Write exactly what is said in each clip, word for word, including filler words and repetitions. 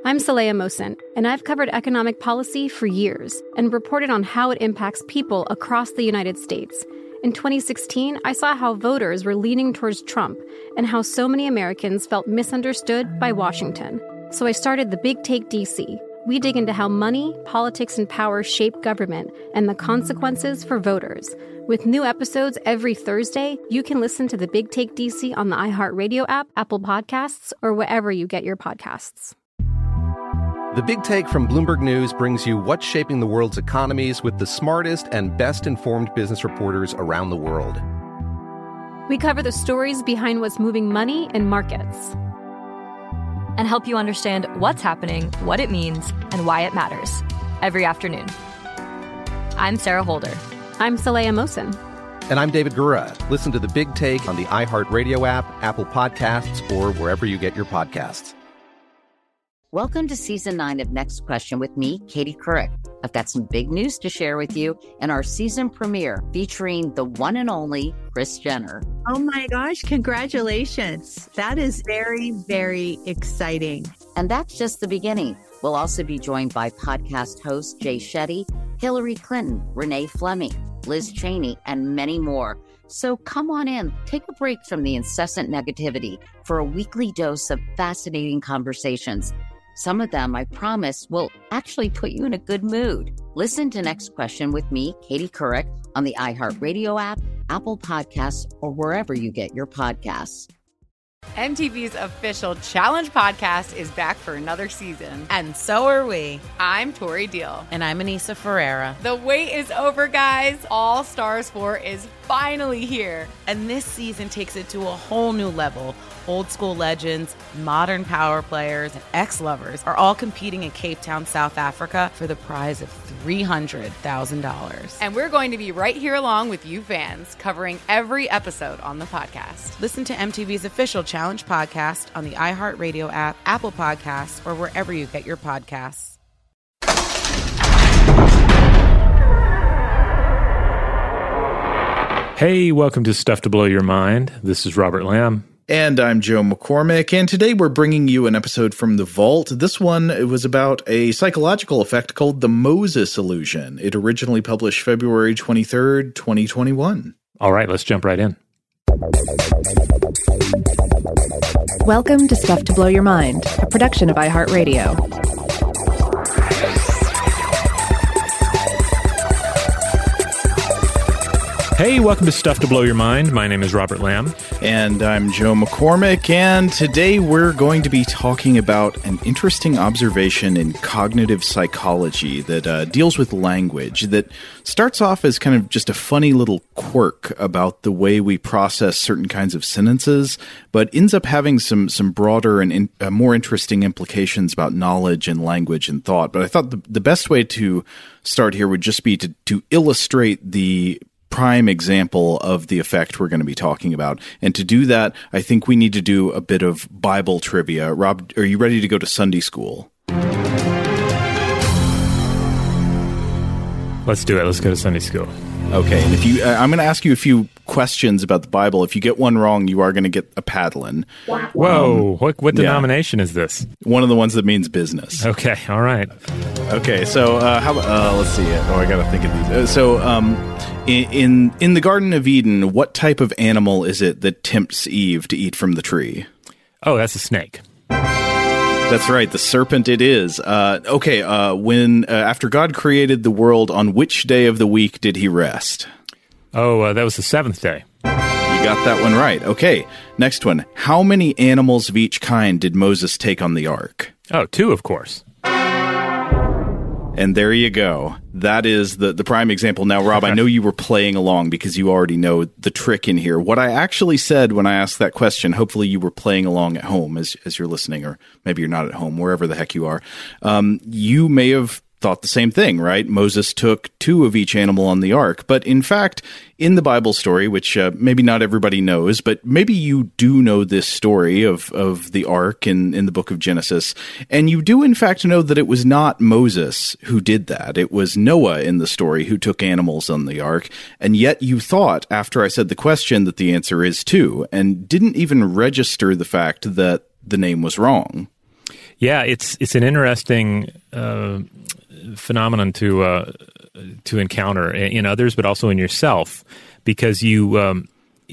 I'm Saleha Mohsin, and I've covered economic policy for years and reported on how it impacts people across the United States. In twenty sixteen, I saw how voters were leaning towards Trump and how so many Americans felt misunderstood by Washington. So I started The Big Take D C. We dig into how money, politics, and power shape government and the consequences for voters. With new episodes every Thursday, you can listen to The Big Take D C on the iHeartRadio app, Apple Podcasts, or wherever you get your podcasts. The Big Take from Bloomberg News brings you what's shaping the world's economies with the smartest and best-informed business reporters around the world. We cover the stories behind what's moving money and markets, and help you understand what's happening, what it means, and why it matters every afternoon. I'm Sarah Holder. I'm Saleha Mohsin. And I'm David Gura. Listen to The Big Take on the iHeartRadio app, Apple Podcasts, or wherever you get your podcasts. Welcome to Season nine of Next Question with me, Katie Couric. I've got some big news to share with you in our season premiere featuring the one and only Kris Jenner. Oh my gosh, congratulations. That is very, very exciting. And that's just the beginning. We'll also be joined by podcast host Jay Shetty, Hillary Clinton, Renee Fleming, Liz Cheney, and many more. So come on in, take a break from the incessant negativity for a weekly dose of fascinating conversations. Some of them, I promise, will actually put you in a good mood. Listen to Next Question with me, Katie Couric, on the iHeartRadio app, Apple Podcasts, or wherever you get your podcasts. M T V's official Challenge podcast is back for another season. And so are we. I'm Tori Deal. And I'm Anissa Ferreira. The wait is over, guys. All Stars four is finally here. And this season takes it to a whole new level. Old school legends, modern power players, and ex-lovers are all competing in Cape Town, South Africa for the prize of three hundred thousand dollars. And we're going to be right here along with you fans, covering every episode on the podcast. Listen to M T V's official Challenge podcast on the iHeartRadio app, Apple Podcasts, or wherever you get your podcasts. Hey, welcome to Stuff to Blow Your Mind. This is Robert Lamb. And I'm Joe McCormick, and today we're bringing you an episode from The Vault. This one it was about a psychological effect called the Moses illusion. It originally published February twenty-third, twenty twenty-one. All right, let's jump right in. Welcome to Stuff to Blow Your Mind, a production of iHeartRadio. Hey, welcome to Stuff to Blow Your Mind. My name is Robert Lamb. And I'm Joe McCormick, and today we're going to be talking about an interesting observation in cognitive psychology that uh, deals with language, that starts off as kind of just a funny little quirk about the way we process certain kinds of sentences, but ends up having some some broader and in, uh, more interesting implications about knowledge and language and thought. But I thought the, the best way to start here would just be to, to illustrate the prime example of the effect we're going to be talking about. And to do that, I think we need to do a bit of Bible trivia. Rob, are you ready to go to Sunday school? Let's do it. Let's go to Sunday school. Okay, and if you, uh, I'm going to ask you a few questions about the Bible. If you get one wrong, you are going to get a paddling. Whoa, um, what what denomination yeah. is this? One of the ones that means business. Okay, all right. Okay, so uh, how? Uh, let's see. Oh, I got to think of these. Uh, so, um, in, in in the Garden of Eden, what type of animal is it that tempts Eve to eat from the tree? Oh, that's a snake. That's right, the serpent it is. Uh, okay, uh, when uh, after God created the world, on which day of the week did he rest? Oh, uh, that was the seventh day. You got that one right. Okay, next one. How many animals of each kind did Moses take on the ark? Oh, two, of course. And there you go. That is the, the prime example. Now, Rob, I know you were playing along because you already know the trick in here. What I actually said when I asked that question, hopefully you were playing along at home as as you're listening, or maybe you're not at home, wherever the heck you are. Um, you may have thought the same thing, right? Moses took two of each animal on the ark. But in fact, in the Bible story, which uh, maybe not everybody knows, but maybe you do know this story of, of the ark in, in the book of Genesis, and you do in fact know that it was not Moses who did that. It was Noah in the story who took animals on the ark, and yet you thought, after I said the question, that the answer is two, and didn't even register the fact that the name was wrong. Yeah, it's it's an interesting uh, phenomenon to uh, to encounter in others, but also in yourself, because you. Um,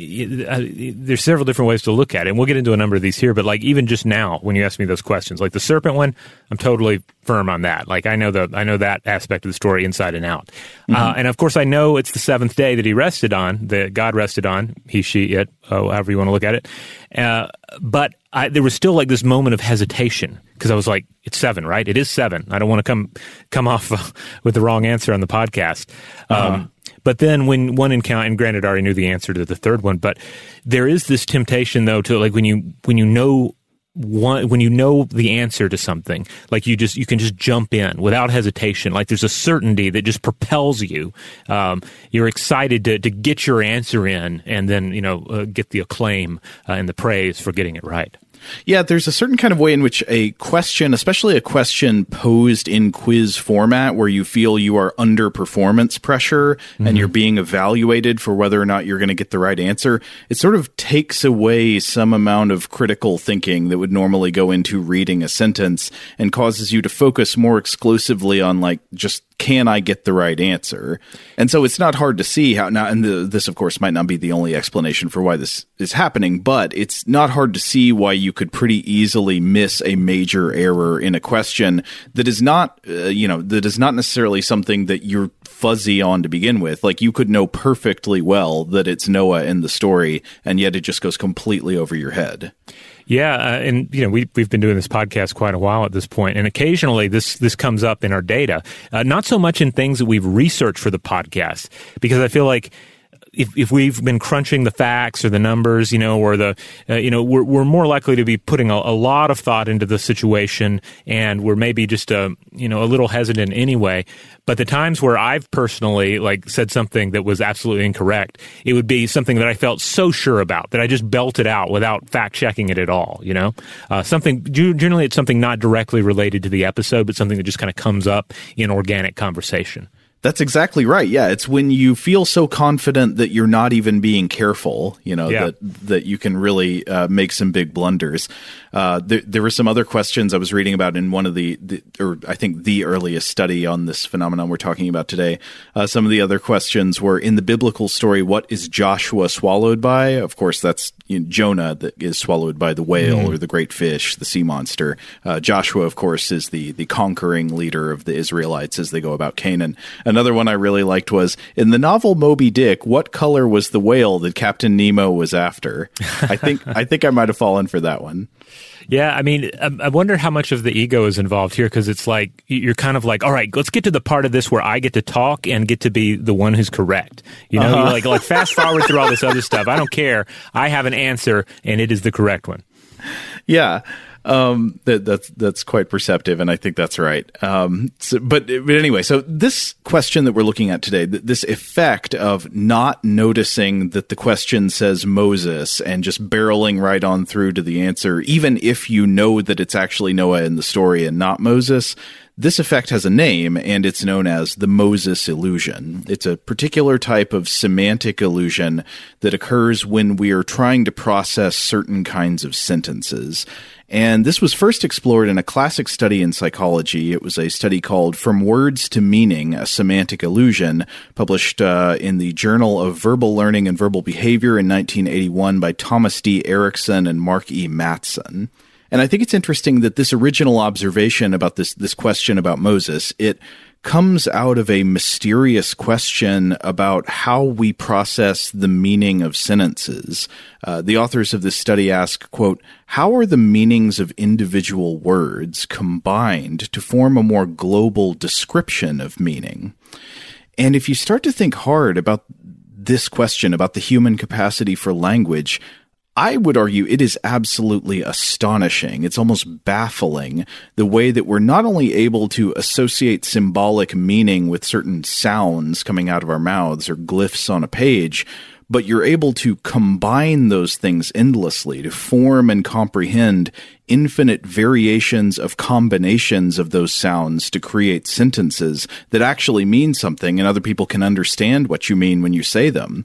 There's several different ways to look at it, and we'll get into a number of these here, but like even just now when you ask me those questions, like the serpent one, I'm totally firm on that. Like I know the I know that aspect of the story inside and out. Mm-hmm. Uh, and of course I know it's the seventh day that he rested on, that God rested on, he, she, it, oh, however you want to look at it. Uh, but I, there was still like this moment of hesitation because I was like, it's seven, right? It is seven. I don't want to come come off uh, with the wrong answer on the podcast. Uh-huh. Um, But then when one encounter, and granted I already knew the answer to the third one, but there is this temptation though to like when you when you know one when you know the answer to something, like you just you can just jump in without hesitation. Like there's a certainty that just propels you. Um, you're excited to to get your answer in, and then you know uh, get the acclaim uh, and the praise for getting it right. Yeah, there's a certain kind of way in which a question, especially a question posed in quiz format where you feel you are under performance pressure mm-hmm. and you're being evaluated for whether or not you're going to get the right answer, it sort of takes away some amount of critical thinking that would normally go into reading a sentence and causes you to focus more exclusively on like just can I get the right answer? And so it's not hard to see how now, and the, this of course might not be the only explanation for why this is happening, but it's not hard to see why you could pretty easily miss a major error in a question that is not, uh, you know, that is not necessarily something that you're fuzzy on to begin with. Like you could know perfectly well that it's Noah in the story, and yet it just goes completely over your head. Yeah, uh, and you know we we've been doing this podcast quite a while at this point, and occasionally this this comes up in our data. Uh, not so much in things that we've researched for the podcast, because I feel like if if we've been crunching the facts or the numbers, you know, or the uh, you know, we're we're more likely to be putting a, a lot of thought into the situation, and we're maybe just a you know a little hesitant anyway. But the times where I've personally like said something that was absolutely incorrect, it would be something that I felt so sure about that I just belted out without fact checking it at all. You know, uh, something generally it's something not directly related to the episode, but something that just kind of comes up in organic conversation. That's exactly right. Yeah, it's when you feel so confident that you're not even being careful, you know, yeah. that that you can really uh, make some big blunders. Uh, there, there were some other questions I was reading about in one of the, the or I think the earliest study on this phenomenon we're talking about today. Uh, some of the other questions were, in the biblical story, what is Joshua swallowed by? Of course, that's you know, Jonah that is swallowed by the whale mm. or the great fish, the sea monster. Uh, Joshua, of course, is the the conquering leader of the Israelites as they go about Canaan. Another one I really liked was, in the novel Moby Dick, what color was the whale that Captain Nemo was after? I think I think I might have fallen for that one. Yeah, I mean, I wonder how much of the ego is involved here, because it's like, you're kind of like, all right, let's get to the part of this where I get to talk and get to be the one who's correct. You know, uh-huh. like, like fast forward through all this other stuff. I don't care. I have an answer, and it is the correct one. Yeah. Um, that, that's, that's quite perceptive, and I think that's right. Um, so, but, but anyway, so this question that we're looking at today, th- this effect of not noticing that the question says Moses and just barreling right on through to the answer, even if you know that it's actually Noah in the story and not Moses, this effect has a name, and it's known as the Moses illusion. It's a particular type of semantic illusion that occurs when we are trying to process certain kinds of sentences. And this was first explored in a classic study in psychology. It was a study called From Words to Meaning, a Semantic Illusion, published uh, in the Journal of Verbal Learning and Verbal Behavior in nineteen eighty-one by Thomas D. Erickson and Mark E. Mattson. And I think it's interesting that this original observation about this, this question about Moses, it comes out of a mysterious question about how we process the meaning of sentences. Uh, the authors of this study ask, quote, how are the meanings of individual words combined to form a more global description of meaning? And if you start to think hard about this question, about the human capacity for language, I would argue it is absolutely astonishing. It's almost baffling the way that we're not only able to associate symbolic meaning with certain sounds coming out of our mouths or glyphs on a page, but you're able to combine those things endlessly to form and comprehend infinite variations of combinations of those sounds to create sentences that actually mean something, and other people can understand what you mean when you say them.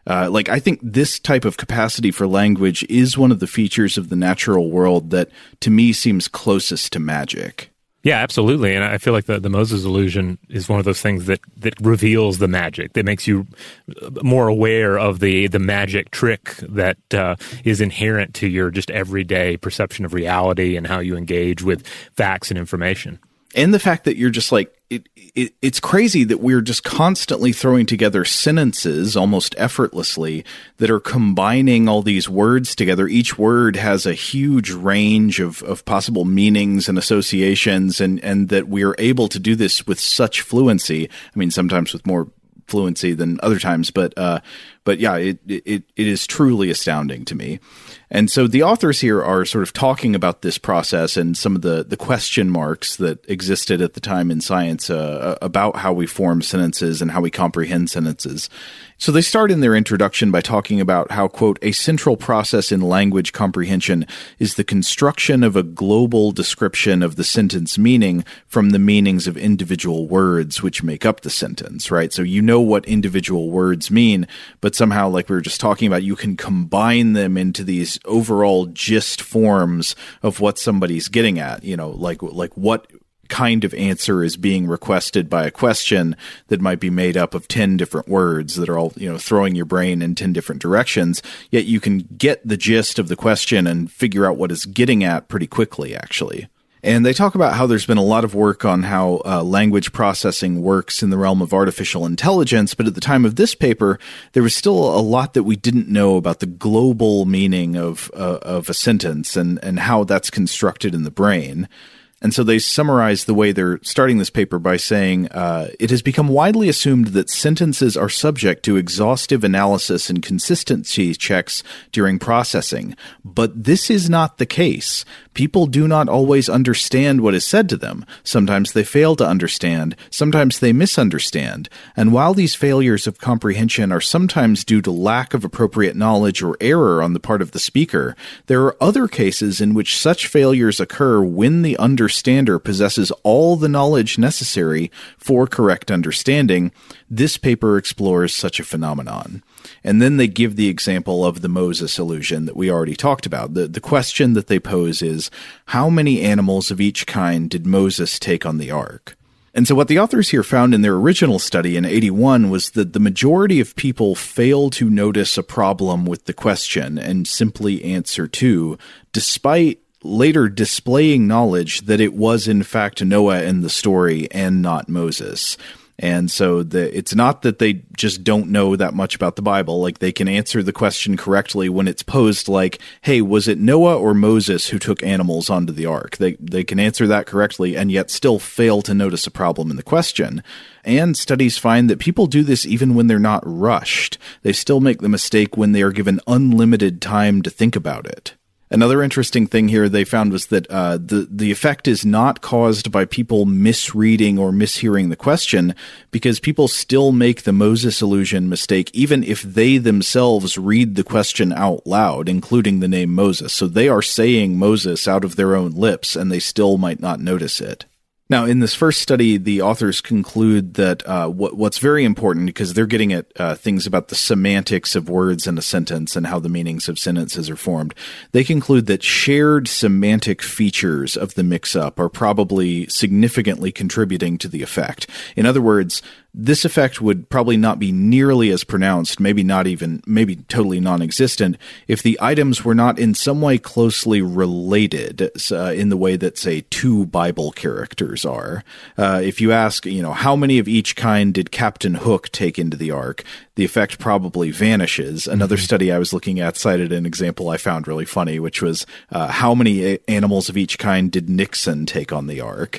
Uh, like, I think this type of capacity for language is one of the features of the natural world that, to me, seems closest to magic. Yeah, absolutely. And I feel like the, the Moses illusion is one of those things that, that reveals the magic, that makes you more aware of the, the magic trick that uh, is inherent to your just everyday perception of reality and how you engage with facts and information. And the fact that you're just like, it, it, it's crazy that we're just constantly throwing together sentences almost effortlessly that are combining all these words together. Each word has a huge range of, of possible meanings and associations, and, and that we're able to do this with such fluency. I mean, sometimes with more fluency than other times, but uh, but yeah, it, it it is truly astounding to me. And so the authors here are sort of talking about this process and some of the, the question marks that existed at the time in science uh, about how we form sentences and how we comprehend sentences. So they start in their introduction by talking about how, quote, a central process in language comprehension is the construction of a global description of the sentence meaning from the meanings of individual words which make up the sentence, right? So you know what individual words mean, but somehow, like we were just talking about, you can combine them into these overall gist forms of what somebody's getting at, you know, like like what kind of answer is being requested by a question that might be made up of ten different words that are all, you know, throwing your brain in ten different directions, yet you can get the gist of the question and figure out what it's getting at pretty quickly, actually. And they talk about how there's been a lot of work on how uh, language processing works in the realm of artificial intelligence, but at the time of this paper, there was still a lot that we didn't know about the global meaning of uh, of a sentence and, and how that's constructed in the brain. And so they summarize the way they're starting this paper by saying, uh, it has become widely assumed that sentences are subject to exhaustive analysis and consistency checks during processing. But this is not the case. People do not always understand what is said to them. Sometimes they fail to understand. Sometimes they misunderstand. And while these failures of comprehension are sometimes due to lack of appropriate knowledge or error on the part of the speaker, there are other cases in which such failures occur when the understander possesses all the knowledge necessary for correct understanding. This paper explores such a phenomenon. And then they give the example of the Moses illusion that we already talked about. The, the question that they pose is, how many animals of each kind did Moses take on the ark? And so what the authors here found in their original study in eighty-one was that the majority of people fail to notice a problem with the question and simply answer to, despite later displaying knowledge that it was in fact Noah in the story and not Moses. And so the, it's not that they just don't know that much about the Bible. Like, they can answer the question correctly when it's posed like, hey, was it Noah or Moses who took animals onto the ark? They they can answer that correctly and yet still fail to notice a problem in the question. And studies find that people do this even when they're not rushed. They still make the mistake when they are given unlimited time to think about it. Another interesting thing here they found was that uh, the, the effect is not caused by people misreading or mishearing the question, because people still make the Moses illusion mistake even if they themselves read the question out loud, including the name Moses. So they are saying Moses out of their own lips, and they still might not notice it. Now, in this first study, the authors conclude that uh, what, what's very important, because they're getting at uh, things about the semantics of words in a sentence and how the meanings of sentences are formed, they conclude that shared semantic features of the mix-up are probably significantly contributing to the effect. In other words, this effect would probably not be nearly as pronounced, maybe not even, maybe totally non-existent, if the items were not in some way closely related uh, in the way that, say, two Bible characters are. Uh, if you ask, you know, how many of each kind did Captain Hook take into the ark, the effect probably vanishes. Another mm-hmm. study I was looking at cited an example I found really funny, which was uh, how many a- animals of each kind did Nixon take on the ark?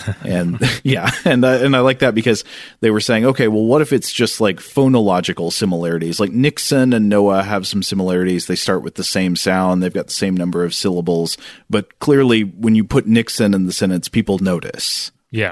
and yeah, and uh, and I like that because they were saying, okay, well, what if it's just like phonological similarities? Like Nixon and Noah have some similarities. They start with the same sound. They've got the same number of syllables. But clearly, when you put Nixon in the sentence, people notice. Yeah.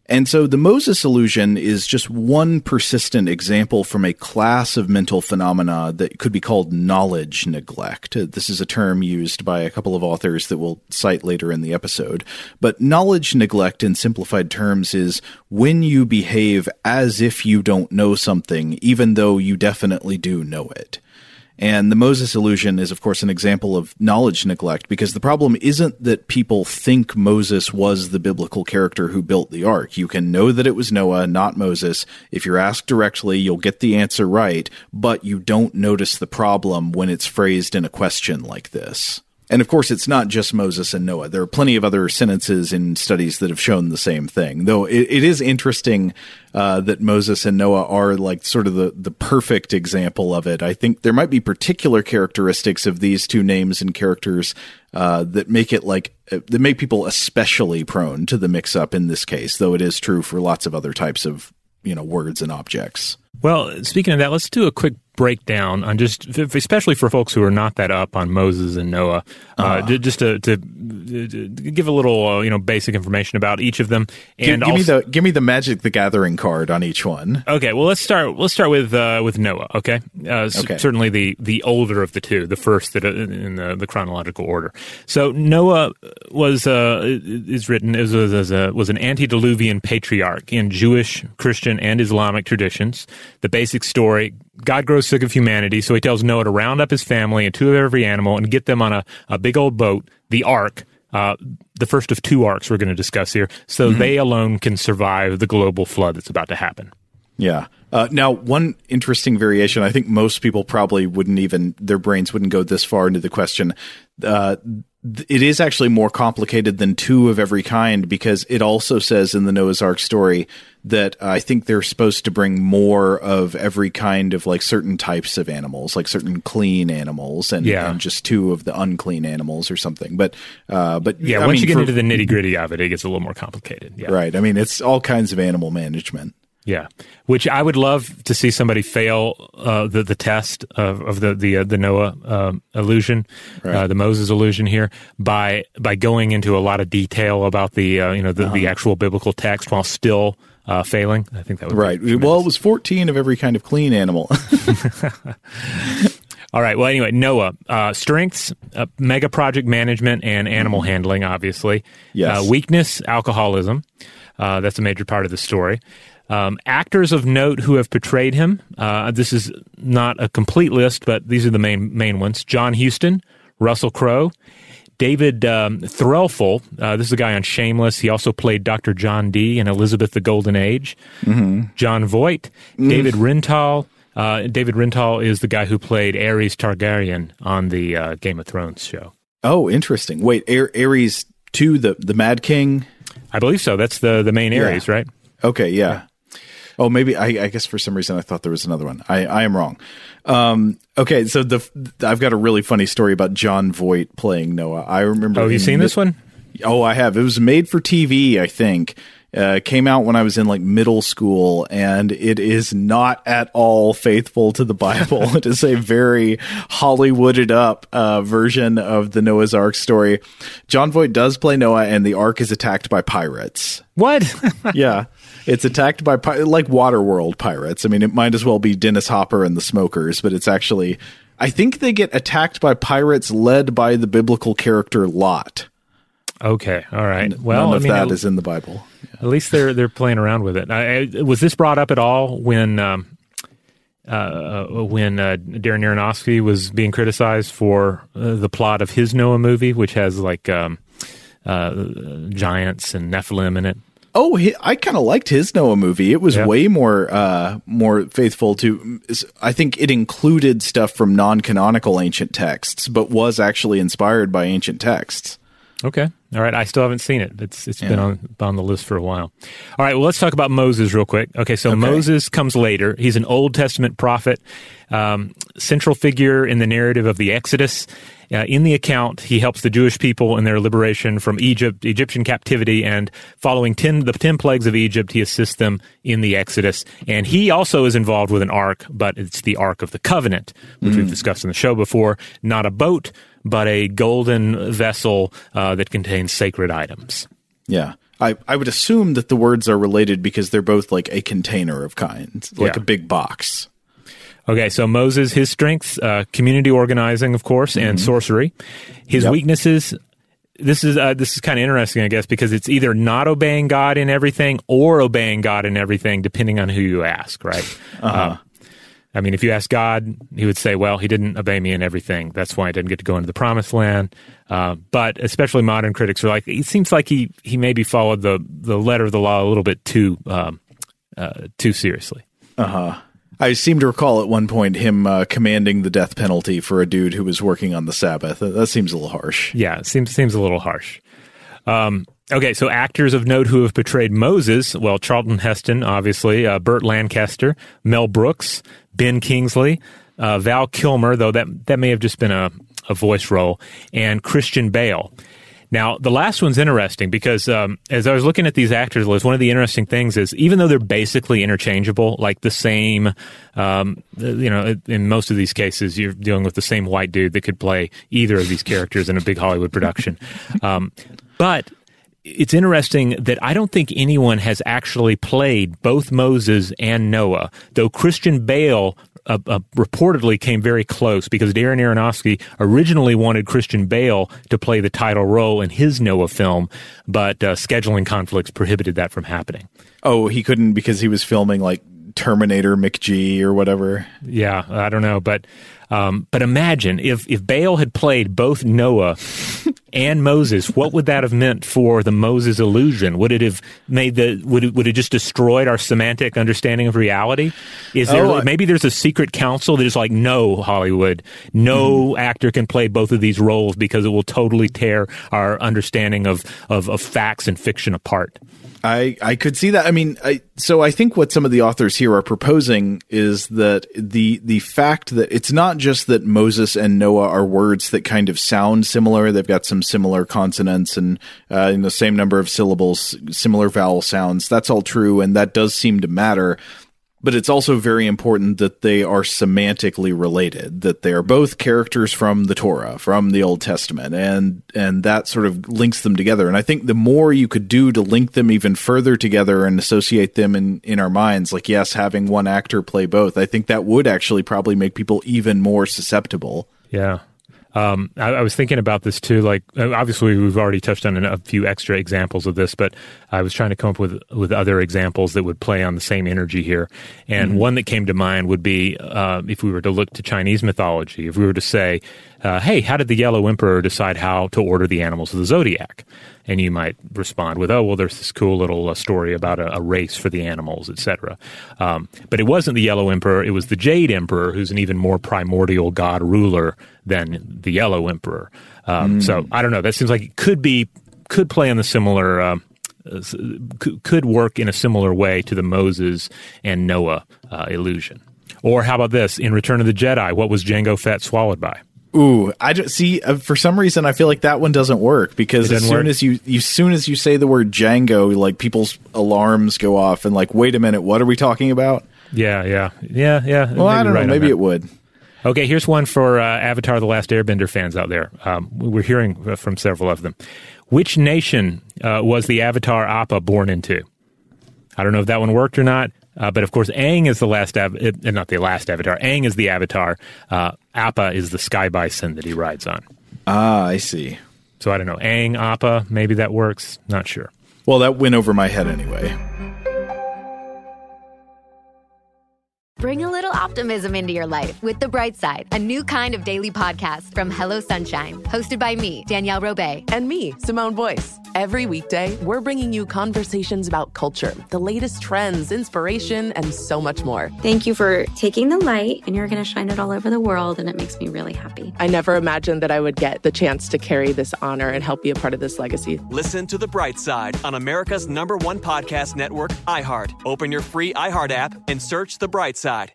And so the Moses illusion is just one persistent example from a class of mental phenomena that could be called knowledge neglect. This is a term used by a couple of authors that we'll cite later in the episode. But knowledge neglect in simplified terms is when you behave as if you don't know something, even though you definitely do know it. And the Moses illusion is, of course, an example of knowledge neglect, because the problem isn't that people think Moses was the biblical character who built the ark. You can know that it was Noah, not Moses. If you're asked directly, you'll get the answer right, but you don't notice the problem when it's phrased in a question like this. And of course, it's not just Moses and Noah. There are plenty of other sentences in studies that have shown the same thing, though it, it is interesting uh, that Moses and Noah are like sort of the, the perfect example of it. I think there might be particular characteristics of these two names and characters uh, that make it like that make people especially prone to the mix-up in this case, though it is true for lots of other types of, you know, words and objects. Well, speaking of that, let's do a quick breakdown on just, especially for folks who are not that up on Moses and Noah, uh, uh, just to, to, to give a little, uh, you know, basic information about each of them. And give, give also, me the give me the Magic the Gathering card on each one. Okay, well let's start. Let's start with uh, with Noah. Okay, uh, okay. C- certainly the the older of the two, the first that uh, in the, the chronological order. So Noah was uh, is written as was, as a, was an antediluvian patriarch in Jewish, Christian, and Islamic traditions. The basic story: God grows sick of humanity, so he tells Noah to round up his family and two of every animal and get them on a, a big old boat, the ark, uh, the first of two arks we're going to discuss here, so mm-hmm. they alone can survive the global flood that's about to happen. Yeah. Uh, now, one interesting variation, I think most people probably wouldn't even, their brains wouldn't go this far into the question. Uh, it is actually more complicated than two of every kind, because it also says in the Noah's Ark story that uh, I think they're supposed to bring more of every kind of like certain types of animals, like certain clean animals, and, yeah. and just two of the unclean animals or something. But uh, but yeah, I once mean, you get for, into the nitty gritty of it, it gets a little more complicated. Yeah. Right. I mean, it's all kinds of animal management. Yeah, which I would love to see somebody fail uh, the the test of, of the the uh, the Noah uh, illusion, right. uh, the Moses illusion here, by by going into a lot of detail about the uh, you know the, uh-huh. the actual biblical text while still uh, failing. I think that would right. be well, it was fourteen of every kind of clean animal. All right. Well, anyway, Noah, uh, strengths, uh, mega project management, and animal mm-hmm. handling. Obviously, yes. Uh, weakness, alcoholism. Uh, that's a major part of the story. Um, actors of note who have portrayed him. Uh, this is not a complete list, but these are the main main ones. John Huston, Russell Crowe, David um, Threlfall. Uh, this is a guy on Shameless. He also played Doctor John Dee in Elizabeth the Golden Age. Mm-hmm. John Voight, mm. David Rintoul. Uh, David Rintoul is the guy who played Aerys Targaryen on the uh, Game of Thrones show. Oh, interesting. Wait, a- Aerys two, the, the Mad King? I believe so. That's the, the main Aerys, yeah. right? Okay, yeah. yeah. Oh, maybe I, I guess for some reason I thought there was another one. I, I am wrong. Um, okay, so the I've got a really funny story about John Voight playing Noah. I remember. Oh, you seen mi- this one? Oh, I have. It was made for T V, I think. Uh, came out when I was in like middle school, and it is not at all faithful to the Bible. It is a very Hollywooded up uh, version of the Noah's Ark story. John Voight does play Noah, and the Ark is attacked by pirates. What? Yeah. It's attacked by, like, Waterworld pirates. I mean, it might as well be Dennis Hopper and the Smokers, but it's actually, I think they get attacked by pirates led by the biblical character Lot. Okay, all right. Well, none I of mean, that at, is in the Bible. Yeah. At least they're they're playing around with it. I, I, was this brought up at all when um, uh, when uh, Darren Aronofsky was being criticized for uh, the plot of his Noah movie, which has like um, uh, giants and Nephilim in it? Oh, he, I kind of liked his Noah movie. It was yeah. way more uh, more faithful to. I think it included stuff from non-canonical ancient texts, but was actually inspired by ancient texts. Okay, all right. I still haven't seen it. It's it's yeah. been on on the list for a while. All right. Well, let's talk about Moses real quick. Okay, so okay. Moses comes later. He's an Old Testament prophet, um, central figure in the narrative of the Exodus. Uh, in the account, he helps the Jewish people in their liberation from Egypt, Egyptian captivity, and following ten, the ten plagues of Egypt, he assists them in the Exodus. And he also is involved with an ark, but it's the Ark of the Covenant, which mm. we've discussed in the show before. Not a boat, but a golden vessel uh, that contains sacred items. Yeah. I, I would assume that the words are related because they're both like a container of kinds, like Yeah. a big box. Okay, so Moses, his strengths, uh, community organizing, of course, and Mhm. sorcery. His Yep. weaknesses, this is uh, this is kind of interesting, I guess, because it's either not obeying God in everything or obeying God in everything, depending on who you ask, right? Uh-huh. Uh, I mean, if you ask God, he would say, well, he didn't obey me in everything. That's why I didn't get to go into the promised land. Uh, but especially modern critics are like, it seems like he, he maybe followed the, the letter of the law a little bit too um, uh, too seriously. Uh-huh. I seem to recall at one point him uh, commanding the death penalty for a dude who was working on the Sabbath. That, that seems a little harsh. Yeah, it seems seems a little harsh. Um, okay, so actors of note who have portrayed Moses, well, Charlton Heston, obviously, uh, Burt Lancaster, Mel Brooks, Ben Kingsley, uh, Val Kilmer, though that that may have just been a, a voice role, and Christian Bale. Now, the last one's interesting because um, as I was looking at these actors list, one of the interesting things is even though they're basically interchangeable, like the same, um, you know, in most of these cases, you're dealing with the same white dude that could play either of these characters in a big Hollywood production. Um, but it's interesting that I don't think anyone has actually played both Moses and Noah, though Christian Bale Uh, uh, reportedly came very close because Darren Aronofsky originally wanted Christian Bale to play the title role in his Noah film, but uh, scheduling conflicts prohibited that from happening. Oh, he couldn't because he was filming like Terminator McG or whatever. Yeah, I don't know, but um, but imagine if if Bale had played both Noah and Moses, what would that have meant for the Moses illusion? Would it have made the would it would it just destroyed our semantic understanding of reality? Is there Oh, I- maybe there's a secret council that is like, no, Hollywood, no actor can play both of these roles because it will totally tear our understanding of of, of facts and fiction apart. I, I could see that. I mean, I, so I think what some of the authors here are proposing is that the the fact that it's not just that Moses and Noah are words that kind of sound similar. They've got some similar consonants and uh, in the same number of syllables, similar vowel sounds. That's all true, and that does seem to matter. But it's also very important that they are semantically related, that they are both characters from the Torah, from the Old Testament, and and that sort of links them together. And I think the more you could do to link them even further together and associate them in, in our minds, like, yes, having one actor play both, I think that would actually probably make people even more susceptible. Yeah. Um, I, I was thinking about this too. Like, obviously, we've already touched on a few extra examples of this, but I was trying to come up with with other examples that would play on the same energy here. And Mhm. one that came to mind would be uh, if we were to look to Chinese mythology. If we were to say, uh, "Hey, how did the Yellow Emperor decide how to order the animals of the zodiac?" And you might respond with, "Oh, well, there's this cool little uh, story about a, a race for the animals, et cetera" Um, but it wasn't the Yellow Emperor; it was the Jade Emperor, who's an even more primordial god ruler than the Yellow Emperor. Um, Mm. So I don't know. That seems like it could be could play on the similar. Uh, uh, could, could work in a similar way to the Moses and Noah uh, illusion. Or how about this? In Return of the Jedi, what was Jango Fett swallowed by? Ooh, I just see. Uh, for some reason, I feel like that one doesn't work because It as doesn't soon work? as you, you, as soon as you say the word Django, like people's alarms go off and like, wait a minute, what are we talking about? Yeah, yeah, yeah, yeah. Well, I don't right know. on Maybe that. it would. Okay, here's one for uh, Avatar: The Last Airbender fans out there. Um, we're hearing from several of them. Which nation uh, was the Avatar Appa born into? I don't know if that one worked or not, uh, but of course, Aang is the last, av- uh, not the last Avatar. Aang is the Avatar. Uh, Appa is the sky bison that he rides on. Ah, I see. So I don't know. Aang, Appa, maybe that works. Not sure. Well, that went over my head anyway. Bring a little optimism into your life with The Bright Side, a new kind of daily podcast from Hello Sunshine, hosted by me, Danielle Robay. And me, Simone Boyce. Every weekday, we're bringing you conversations about culture, the latest trends, inspiration, and so much more. Thank you for taking the light, and you're going to shine it all over the world, and it makes me really happy. I never imagined that I would get the chance to carry this honor and help be a part of this legacy. Listen to The Bright Side on America's number one podcast network, iHeart. Open your free iHeart app and search The Bright Side.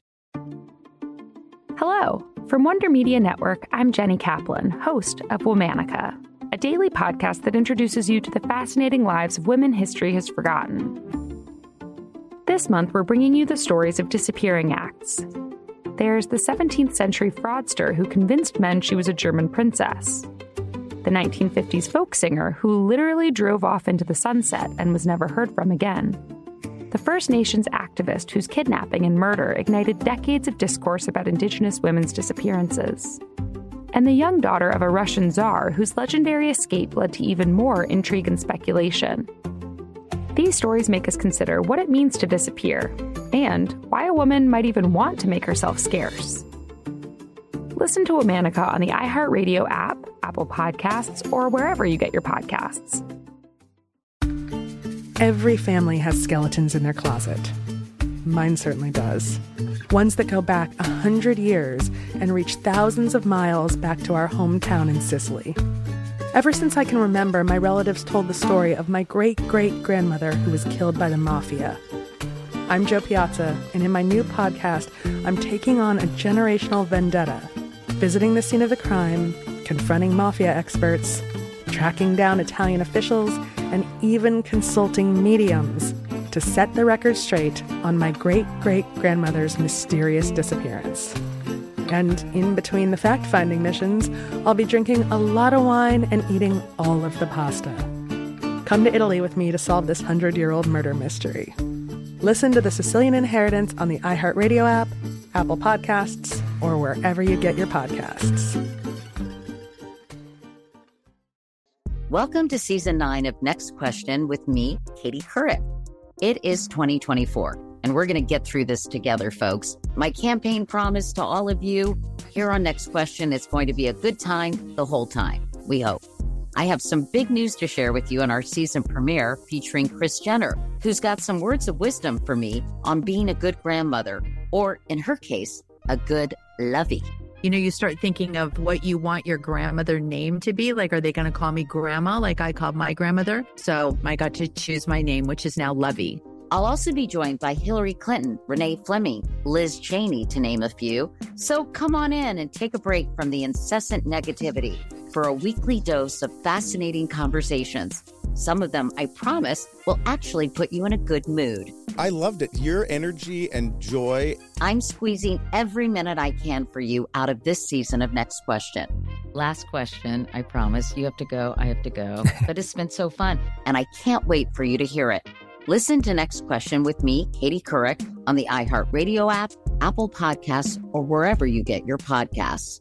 Hello. From Wonder Media Network, I'm Jenny Kaplan, host of Womanica, a daily podcast that introduces you to the fascinating lives of women history has forgotten. This month, we're bringing you the stories of disappearing acts. There's the seventeenth century fraudster who convinced men she was a German princess. the nineteen fifties folk singer who literally drove off into the sunset and was never heard from again. The First Nations activist whose kidnapping and murder ignited decades of discourse about Indigenous women's disappearances. And the young daughter of a Russian czar whose legendary escape led to even more intrigue and speculation. These stories make us consider what it means to disappear, and why a woman might even want to make herself scarce. Listen to Womanica on the iHeartRadio app, Apple Podcasts, or wherever you get your podcasts. Every family has skeletons in their closet. Mine certainly does. Ones that go back a hundred years and reach thousands of miles back to our hometown in Sicily. Ever since I can remember, my relatives told the story of my great-great-grandmother who was killed by the mafia. I'm Jo Piazza, and in my new podcast, I'm taking on a generational vendetta, visiting the scene of the crime, confronting mafia experts, tracking down Italian officials, and even consulting mediums to set the record straight on my great-great-grandmother's mysterious disappearance. And in between the fact-finding missions, I'll be drinking a lot of wine and eating all of the pasta. Come to Italy with me to solve this hundred-year-old murder mystery. Listen to The Sicilian Inheritance on the iHeartRadio app, Apple Podcasts, or wherever you get your podcasts. Welcome to Season nine of Next Question with me, Katie Couric. It is twenty twenty-four. And we're going to get through this together, folks. My campaign promise to all of you here on Next Question, it's going to be a good time the whole time, we hope. I have some big news to share with you in our season premiere featuring Kris Jenner, who's got some words of wisdom for me on being a good grandmother, or in her case, a good lovey. You know, you start thinking of what you want your grandmother name to be. Like, are they going to call me grandma like I called my grandmother? So I got to choose my name, which is now Lovey. I'll also be joined by Hillary Clinton, Renee Fleming, Liz Cheney, to name a few. So come on in and take a break from the incessant negativity for a weekly dose of fascinating conversations. Some of them, I promise, will actually put you in a good mood. I loved it. Your energy and joy. I'm squeezing every minute I can for you out of this season of Next Question. Last question, I promise. You have to go, I have to go. But it's been so fun, and I can't wait for you to hear it. Listen to Next Question with me, Katie Couric, on the iHeartRadio app, Apple Podcasts, or wherever you get your podcasts.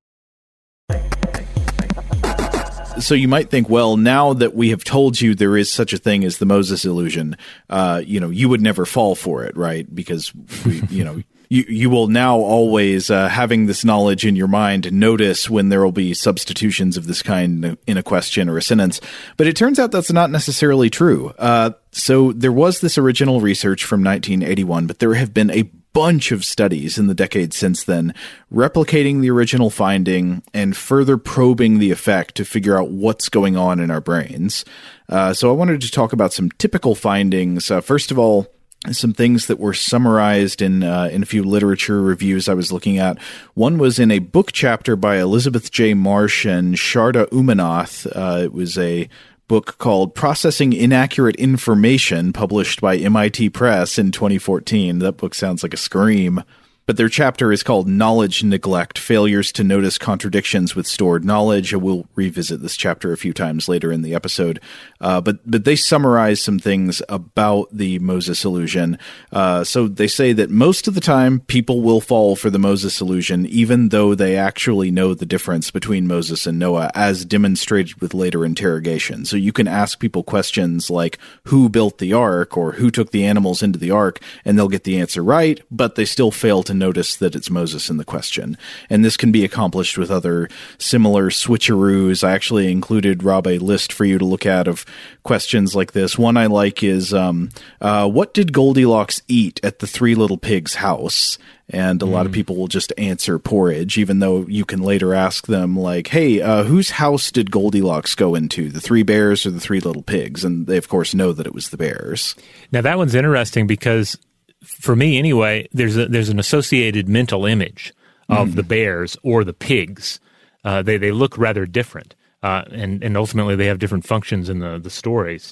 So you might think, well, now that we have told you there is such a thing as the Moses illusion, uh, you know, you would never fall for it, right? Because, we, you know, you, you will now always, uh, having this knowledge in your mind, notice when there will be substitutions of this kind in a question or a sentence. But it turns out that's not necessarily true. Uh, so there was this original research from nineteen eighty-one, but there have been a bunch of studies in the decades since then replicating the original finding and further probing the effect to figure out what's going on in our brains. Uh, so I wanted to talk about some typical findings. Uh, first of all, some things that were summarized in uh, in a few literature reviews I was looking at. One was in a book chapter by Elizabeth J. Marsh and Sharda Umanath. Uh, it was a book called Processing Inaccurate Information, published by M I T Press in twenty fourteen. That book sounds like a scream. But their chapter is called Knowledge Neglect, Failures to Notice Contradictions with Stored Knowledge. We'll revisit this chapter a few times later in the episode. Uh, but but they summarize some things about the Moses illusion. Uh, so they say that most of the time, people will fall for the Moses illusion, even though they actually know the difference between Moses and Noah, as demonstrated with later interrogation. So you can ask people questions like, who built the ark, or who took the animals into the ark, and they'll get the answer right, but they still fail to notice that it's Moses in the question. And this can be accomplished with other similar switcheroos. I actually included, Rob, a list for you to look at of questions like this. One I like is, um, uh, what did Goldilocks eat at the Three Little Pigs' house? And a mm. lot of people will just answer porridge, even though you can later ask them, like, hey, uh, whose house did Goldilocks go into, the Three Bears or the Three Little Pigs? And they, of course, know that it was the Bears. Now, that one's interesting because, for me anyway, there's a, there's an associated mental image of mm. the bears or the pigs. Uh, they they look rather different, uh, and and ultimately they have different functions in the the stories.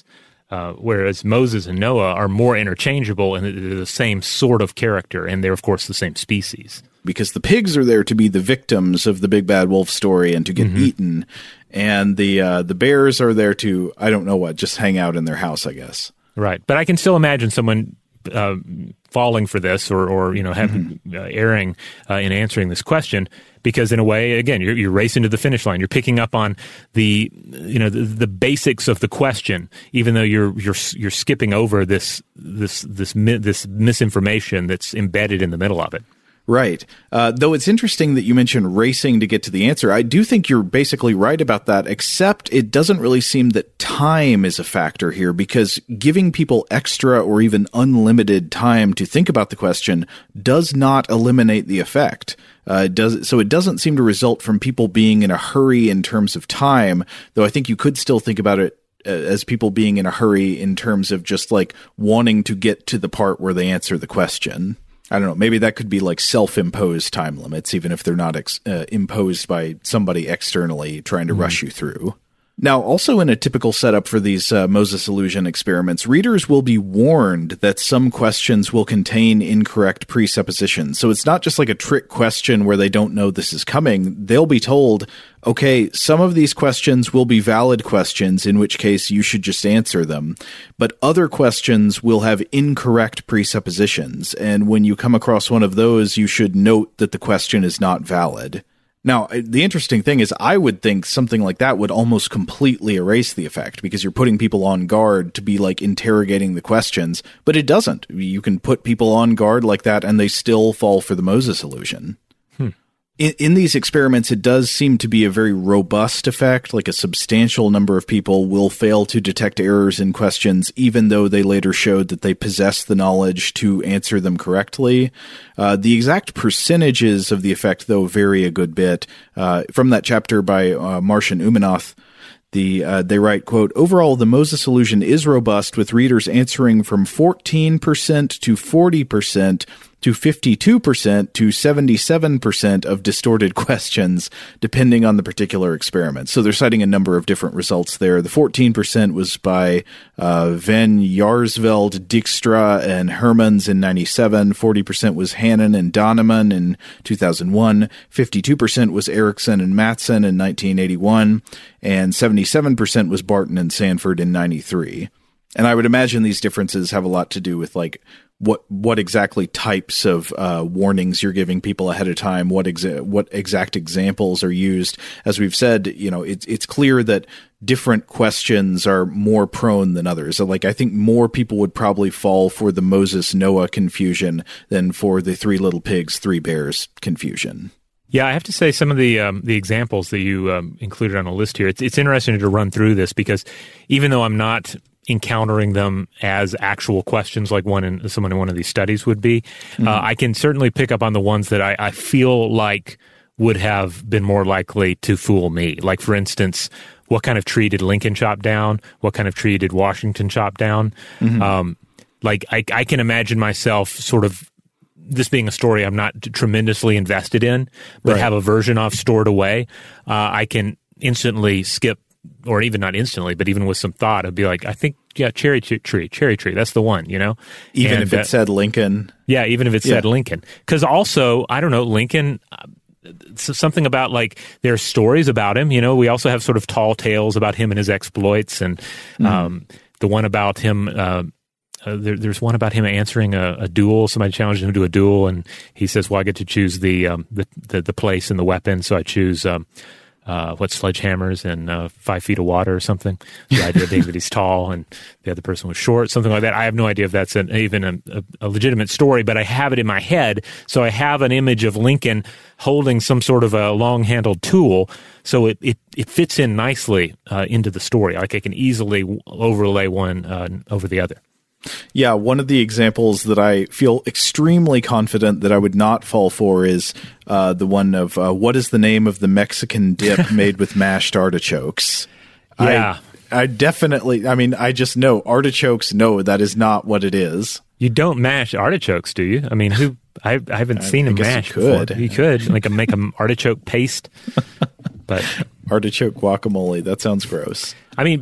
Uh, whereas Moses and Noah are more interchangeable and they're the same sort of character, and they're, of course, the same species. Because the pigs are there to be the victims of the Big Bad Wolf story and to get mm-hmm. eaten, and the uh, the bears are there to, I don't know what, just hang out in their house, I guess. Right. But I can still imagine someone uh, falling for this or, or you know, having, mm-hmm. uh, erring uh, in answering this question. Because in a way, again, you're, you're racing to the finish line. You're picking up on the, you know, the, the basics of the question, even though you're you're you're skipping over this this this this misinformation that's embedded in the middle of it. Right. Uh, though it's interesting that you mentioned racing to get to the answer. I do think you're basically right about that, except it doesn't really seem that time is a factor here, because giving people extra or even unlimited time to think about the question does not eliminate the effect. Uh, it does, so it doesn't seem to result from people being in a hurry in terms of time, though I think you could still think about it as people being in a hurry in terms of just like wanting to get to the part where they answer the question. I don't know, maybe that could be like self-imposed time limits, even if they're not ex- uh, imposed by somebody externally trying to mm. rush you through. Now, also in a typical setup for these uh, Moses illusion experiments, readers will be warned that some questions will contain incorrect presuppositions. So it's not just like a trick question where they don't know this is coming. They'll be told, okay, some of these questions will be valid questions, in which case you should just answer them. But other questions will have incorrect presuppositions. And when you come across one of those, you should note that the question is not valid. Now, the interesting thing is I would think something like that would almost completely erase the effect, because you're putting people on guard to be like interrogating the questions, but it doesn't. You can put people on guard like that and they still fall for the Moses illusion. Hmm. In, in these experiments, it does seem to be a very robust effect, like a substantial number of people will fail to detect errors in questions, even though they later showed that they possess the knowledge to answer them correctly. Uh, the exact percentages of the effect, though, vary a good bit. Uh, from that chapter by uh, Marsh and Umanoth, the, uh, they write, quote, overall, the Moses illusion is robust, with readers answering from fourteen percent to forty percent to fifty-two percent to seventy-seven percent of distorted questions, depending on the particular experiment. So they're citing a number of different results there. The fourteen percent was by uh, Van Jaarsveld, Dijkstra, and Hermans in ninety-seven. forty percent was Hannon and Doneman in two thousand one. fifty-two percent was Erickson and Matson in nineteen eighty-one. And seventy-seven percent was Barton and Sanford in ninety-three. And I would imagine these differences have a lot to do with like what what exactly types of uh, warnings you're giving people ahead of time, what exa- what exact examples are used. As we've said, you know, it's it's clear that different questions are more prone than others. So, like, I think more people would probably fall for the Moses-Noah confusion than for the Three Little Pigs, Three Bears confusion. Yeah, I have to say some of the um, the examples that you um, included on a list here, it's, it's interesting to run through this, because even though I'm not encountering them as actual questions like one in someone in one of these studies would be, mm-hmm. uh, I can certainly pick up on the ones that I, I feel like would have been more likely to fool me. Like, for instance, what kind of tree did Lincoln chop down? What kind of tree did Washington chop down? Mm-hmm. Um, like, I, I can imagine myself sort of this being a story I'm not tremendously invested in, but right. have a version of stored away. Uh, I can instantly skip, or even not instantly, but even with some thought, I'd be like, I think, yeah, cherry tree, cherry tree, that's the one, you know? Even and, if it uh, said Lincoln. Yeah, even if it said yeah. Lincoln. Because also, I don't know, Lincoln, uh, something about, like, there are stories about him, you know? We also have sort of tall tales about him and his exploits, and mm. um, the one about him, uh, uh, there, there's one about him answering a, a duel. Somebody challenged him to a duel, and he says, well, I get to choose the um, the, the, the place and the weapon, so I choose... Um, Uh, what sledgehammers and uh, five feet of water or something. The idea being that he's tall and the other person was short, something like that. I have no idea if that's an, even a, a, a legitimate story, but I have it in my head. So I have an image of Lincoln holding some sort of a long-handled tool. So it, it, it fits in nicely uh, into the story. Like, I can easily overlay one uh, over the other. Yeah, one of the examples that I feel extremely confident that I would not fall for is uh, the one of uh, what is the name of the Mexican dip made with mashed artichokes? Yeah. I, I definitely, I mean, I just know artichokes, no, that is not what it is. You don't mash artichokes, do you? I mean, who? I, I haven't I, seen I him mash you could. before. You could, like, a, make an artichoke paste. But artichoke guacamole, that sounds gross. I mean...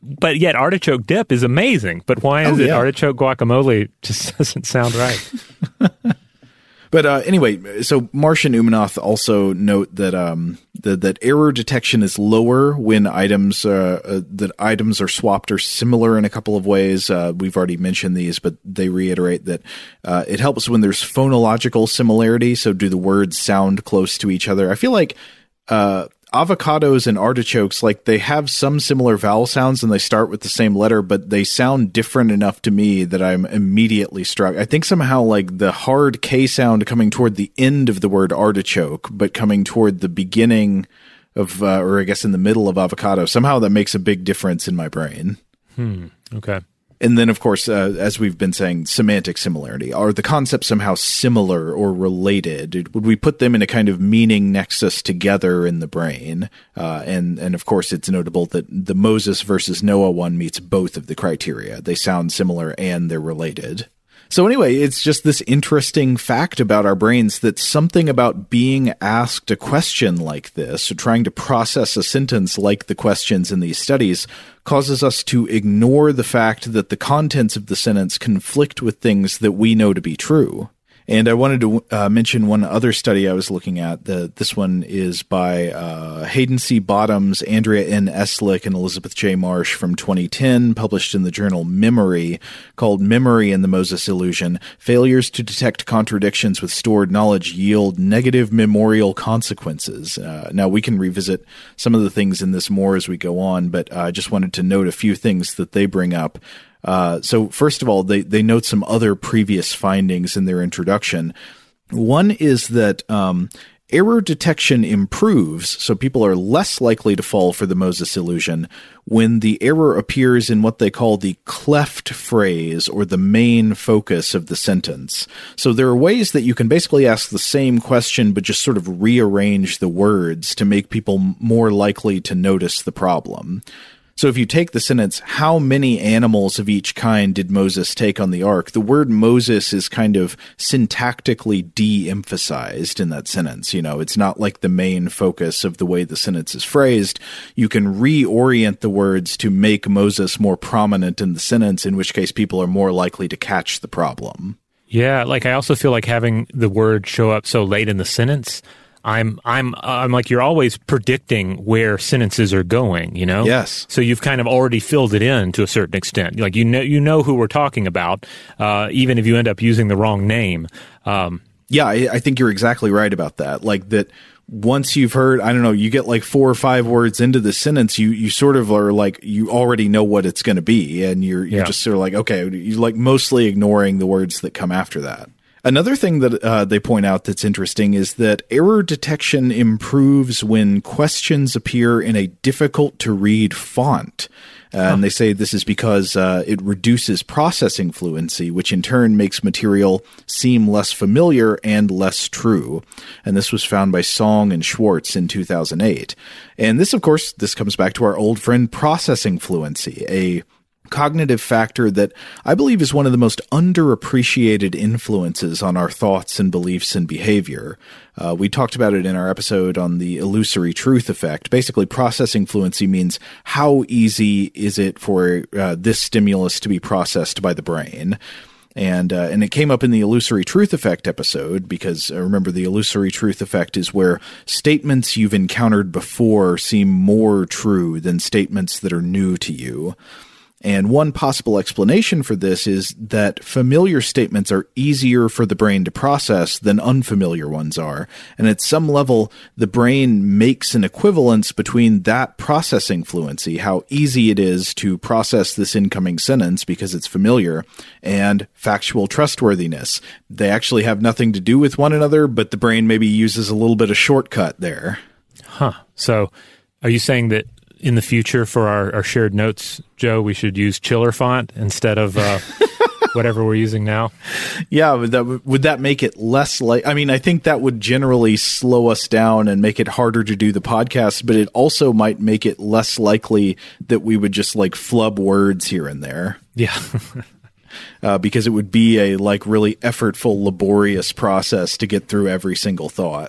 but yet artichoke dip is amazing. But why is oh, it yeah. artichoke guacamole just doesn't sound right? But uh, anyway, so Marsh and Umanoth also note that um, the, that error detection is lower when items uh, uh, that items are swapped or similar in a couple of ways. Uh, we've already mentioned these, but they reiterate that uh, it helps when there's phonological similarity. So do the words sound close to each other? I feel like uh, avocados and artichokes, like they have some similar vowel sounds and they start with the same letter, but they sound different enough to me that I'm immediately struck. I think somehow like the hard K sound coming toward the end of the word artichoke, but coming toward the beginning of, uh, or I guess in the middle of avocado, somehow that makes a big difference in my brain. Hmm. Okay. And then, of course, uh, as we've been saying, semantic similarity. Are the concepts somehow similar or related? Would we put them in a kind of meaning nexus together in the brain? Uh, and, and of course, it's notable that the Moses versus Noah one meets both of the criteria. They sound similar and they're related. So anyway, it's just this interesting fact about our brains that something about being asked a question like this, or trying to process a sentence like the questions in these studies, causes us to ignore the fact that the contents of the sentence conflict with things that we know to be true. And I wanted to uh, mention one other study I was looking at. The, this one is by uh, Hayden C. Bottoms, Andrea N. Eslick, and Elizabeth J. Marsh from twenty ten, published in the journal Memory, called Memory and the Moses Illusion. Failures to detect contradictions with stored knowledge yield negative memorial consequences. Uh, now, we can revisit some of the things in this more as we go on, but I uh, just wanted to note a few things that they bring up. Uh, so first of all, they, they note some other previous findings in their introduction. One is that um, error detection improves, so people are less likely to fall for the Moses illusion when the error appears in what they call the cleft phrase or the main focus of the sentence. So there are ways that you can basically ask the same question but just sort of rearrange the words to make people more likely to notice the problem. So if you take the sentence, how many animals of each kind did Moses take on the ark? The word Moses is kind of syntactically de-emphasized in that sentence. You know, it's not like the main focus of the way the sentence is phrased. You can reorient the words to make Moses more prominent in the sentence, in which case people are more likely to catch the problem. Yeah, like I also feel like having the word show up so late in the sentence, I'm I'm I'm like you're always predicting where sentences are going, you know? Yes. So you've kind of already filled it in to a certain extent. Like you know you know who we're talking about, uh, even if you end up using the wrong name. Um, yeah, I, I think you're exactly right about that. Like that once you've heard, I don't know, you get like four or five words into the sentence, you you sort of are like, you already know what it's going to be. And you're, you're yeah. just sort of like, okay, you're like mostly ignoring the words that come after that. Another thing that uh, they point out that's interesting is that error detection improves when questions appear in a difficult-to-read font. Uh, huh. And they say this is because uh, it reduces processing fluency, which in turn makes material seem less familiar and less true. And this was found by Song and Schwartz in two thousand eight. And this, of course, this comes back to our old friend processing fluency, a cognitive factor that I believe is one of the most underappreciated influences on our thoughts and beliefs and behavior. Uh, we talked about it in our episode on the illusory truth effect. Basically, processing fluency means how easy is it for uh, this stimulus to be processed by the brain. And uh, and it came up in the illusory truth effect episode because, uh, remember, the illusory truth effect is where statements you've encountered before seem more true than statements that are new to you. And one possible explanation for this is that familiar statements are easier for the brain to process than unfamiliar ones are. And at some level, the brain makes an equivalence between that processing fluency, how easy it is to process this incoming sentence because it's familiar, and factual trustworthiness. They actually have nothing to do with one another, but the brain maybe uses a little bit of shortcut there. Huh. So are you saying that in the future for our, our shared notes, Joe, we should use Chiller font instead of uh, whatever we're using now? Yeah, would that, would that make it less like, I mean, I think that would generally slow us down and make it harder to do the podcast, but it also might make it less likely that we would just like flub words here and there. Yeah. uh, because it would be a like really effortful, laborious process to get through every single thought.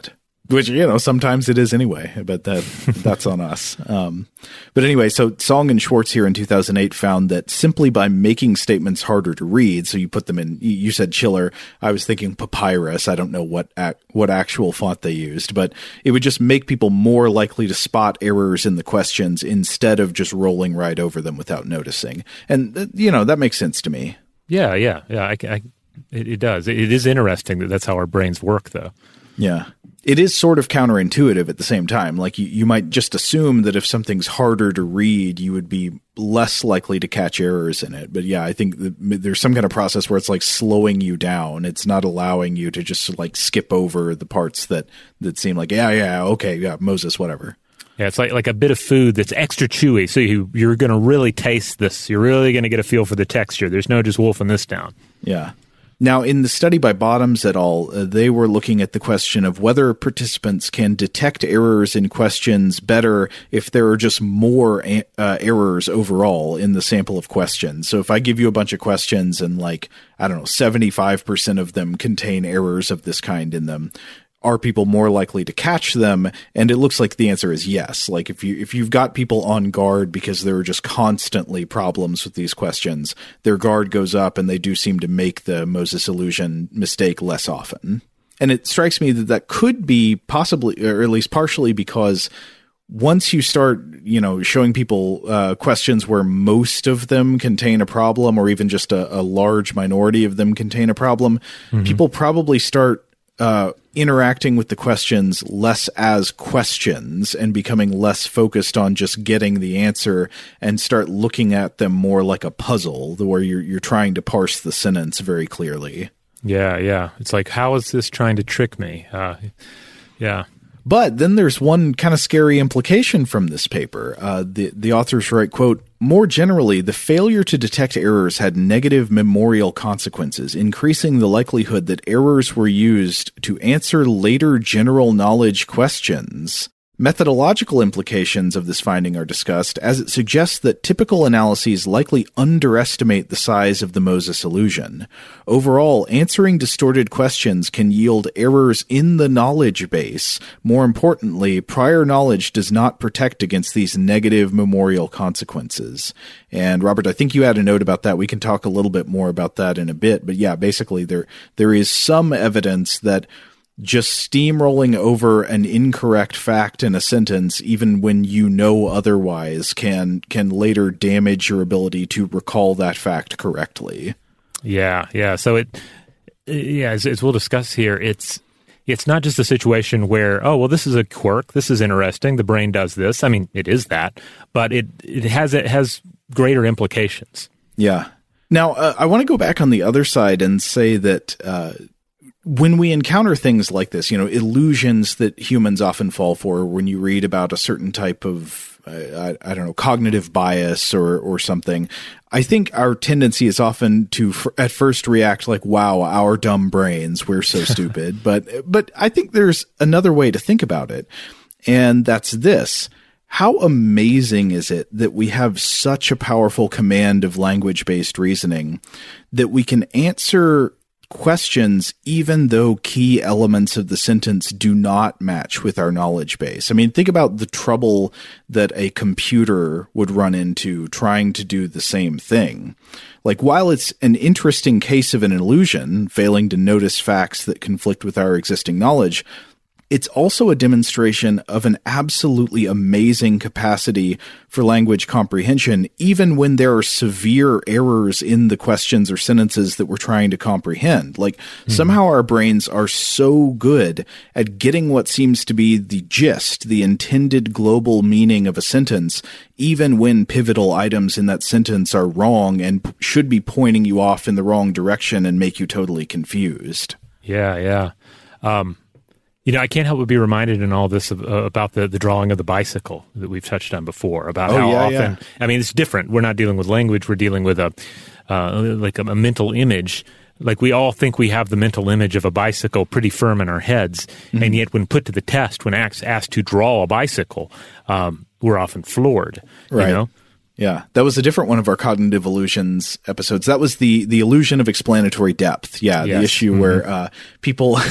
Which, you know, sometimes it is anyway, but that that's on us. Um, but anyway, so Song and Schwartz here in two thousand eight found that simply by making statements harder to read, so you put them in, you said chiller, I was thinking papyrus, I don't know what ac- what actual font they used, but it would just make people more likely to spot errors in the questions instead of just rolling right over them without noticing. And, uh, you know, that makes sense to me. Yeah, yeah, yeah, I, I, it, it does. It, it is interesting that that's how our brains work, though. Yeah. It is sort of counterintuitive at the same time. Like you, you might just assume that if something's harder to read, you would be less likely to catch errors in it. But yeah, I think that there's some kind of process where it's like slowing you down. It's not allowing you to just like skip over the parts that, that seem like, yeah, yeah, okay, yeah, Moses, whatever. Yeah, it's like like a bit of food that's extra chewy. So you, you're going to really taste this. You're really going to get a feel for the texture. There's no just wolfing this down. Yeah. Now, in the study by Bottoms et al., uh, they were looking at the question of whether participants can detect errors in questions better if there are just more a- uh, errors overall in the sample of questions. So if I give you a bunch of questions and like, I don't know, seventy-five percent of them contain errors of this kind in them, are people more likely to catch them? And it looks like the answer is yes. Like if you, if you've got people on guard because there are just constantly problems with these questions, their guard goes up and they do seem to make the Moses illusion mistake less often. And it strikes me that that could be possibly, or at least partially, because once you start, you know, showing people uh, questions where most of them contain a problem, or even just a, a large minority of them contain a problem, mm-hmm. people probably start uh, interacting with the questions less as questions and becoming less focused on just getting the answer, and start looking at them more like a puzzle where you're you're trying to parse the sentence very clearly. Yeah, yeah. It's like, how is this trying to trick me? Uh, yeah. But then there's one kind of scary implication from this paper. Uh, the, the authors write, quote, more generally, the failure to detect errors had negative memorial consequences, increasing the likelihood that errors were used to answer later general knowledge questions. Methodological implications of this finding are discussed, as it suggests that typical analyses likely underestimate the size of the Moses illusion. Overall, answering distorted questions can yield errors in the knowledge base. More importantly, prior knowledge does not protect against these negative memorial consequences. And Robert, I think you had a note about that. We can talk a little bit more about that in a bit. But yeah, basically there there is some evidence that just steamrolling over an incorrect fact in a sentence, even when you know otherwise, can can later damage your ability to recall that fact correctly. Yeah, yeah. So it, yeah, as, as we'll discuss here, it's it's not just a situation where, oh, well, this is a quirk, this is interesting, the brain does this. I mean, it is that, but it it has it has greater implications. Yeah. Now, uh, I want to go back on the other side and say that. Uh, When we encounter things like this, you know, illusions that humans often fall for when you read about a certain type of, uh, I, I don't know, cognitive bias or, or something, I think our tendency is often to f- at first react like, wow, our dumb brains, we're so stupid. But, but I think there's another way to think about it. And that's this. How amazing is it that we have such a powerful command of language-based reasoning that we can answer questions even though key elements of the sentence do not match with our knowledge base. I mean, think about the trouble that a computer would run into trying to do the same thing. Like, while it's an interesting case of an illusion, failing to notice facts that conflict with our existing knowledge, it's also a demonstration of an absolutely amazing capacity for language comprehension, even when there are severe errors in the questions or sentences that we're trying to comprehend. Like, mm-hmm. somehow our brains are so good at getting what seems to be the gist, the intended global meaning of a sentence, even when pivotal items in that sentence are wrong and p- should be pointing you off in the wrong direction and make you totally confused. Yeah, yeah. Um You know, I can't help but be reminded in all this of, uh, about the, the drawing of the bicycle that we've touched on before, about oh, how yeah, often, yeah. I mean, it's different. We're not dealing with language. We're dealing with a, uh, like a, a mental image. Like, we all think we have the mental image of a bicycle pretty firm in our heads. Mm-hmm. And yet when put to the test, when asked, asked to draw a bicycle, um, we're often floored, right. you know? Yeah, that was a different one of our cognitive illusions episodes. That was the the illusion of explanatory depth. Yeah, yes. the issue mm-hmm. where uh, people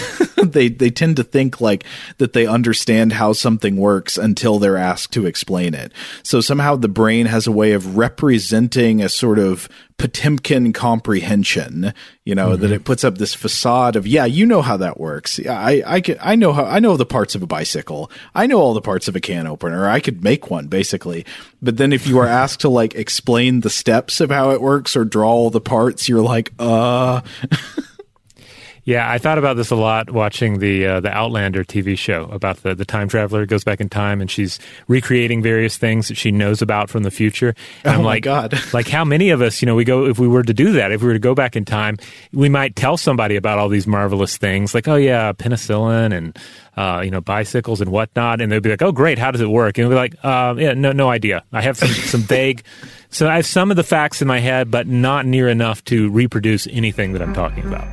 they they tend to think like that they understand how something works until they're asked to explain it. So somehow the brain has a way of representing a sort of Potemkin comprehension, you know, mm-hmm. that it puts up this facade of, yeah, you know how that works. Yeah, I I can, I know how I know the parts of a bicycle. I know all the parts of a can opener. I could make one basically. But then if you are asked to like explain the steps of how it works or draw all the parts, you're like, uh Yeah, I thought about this a lot watching the uh, the Outlander T V show about the, the time traveler goes back in time and she's recreating various things that she knows about from the future. And oh I'm my like, God. like how many of us, you know, we go, if we were to do that, if we were to go back in time, we might tell somebody about all these marvelous things like, oh yeah, penicillin and, uh, you know, bicycles and whatnot. And they'd be like, oh great, how does it work? And we'd be like, uh, yeah, no, no idea. I have some, some vague, so I have some of the facts in my head, but not near enough to reproduce anything that I'm talking about.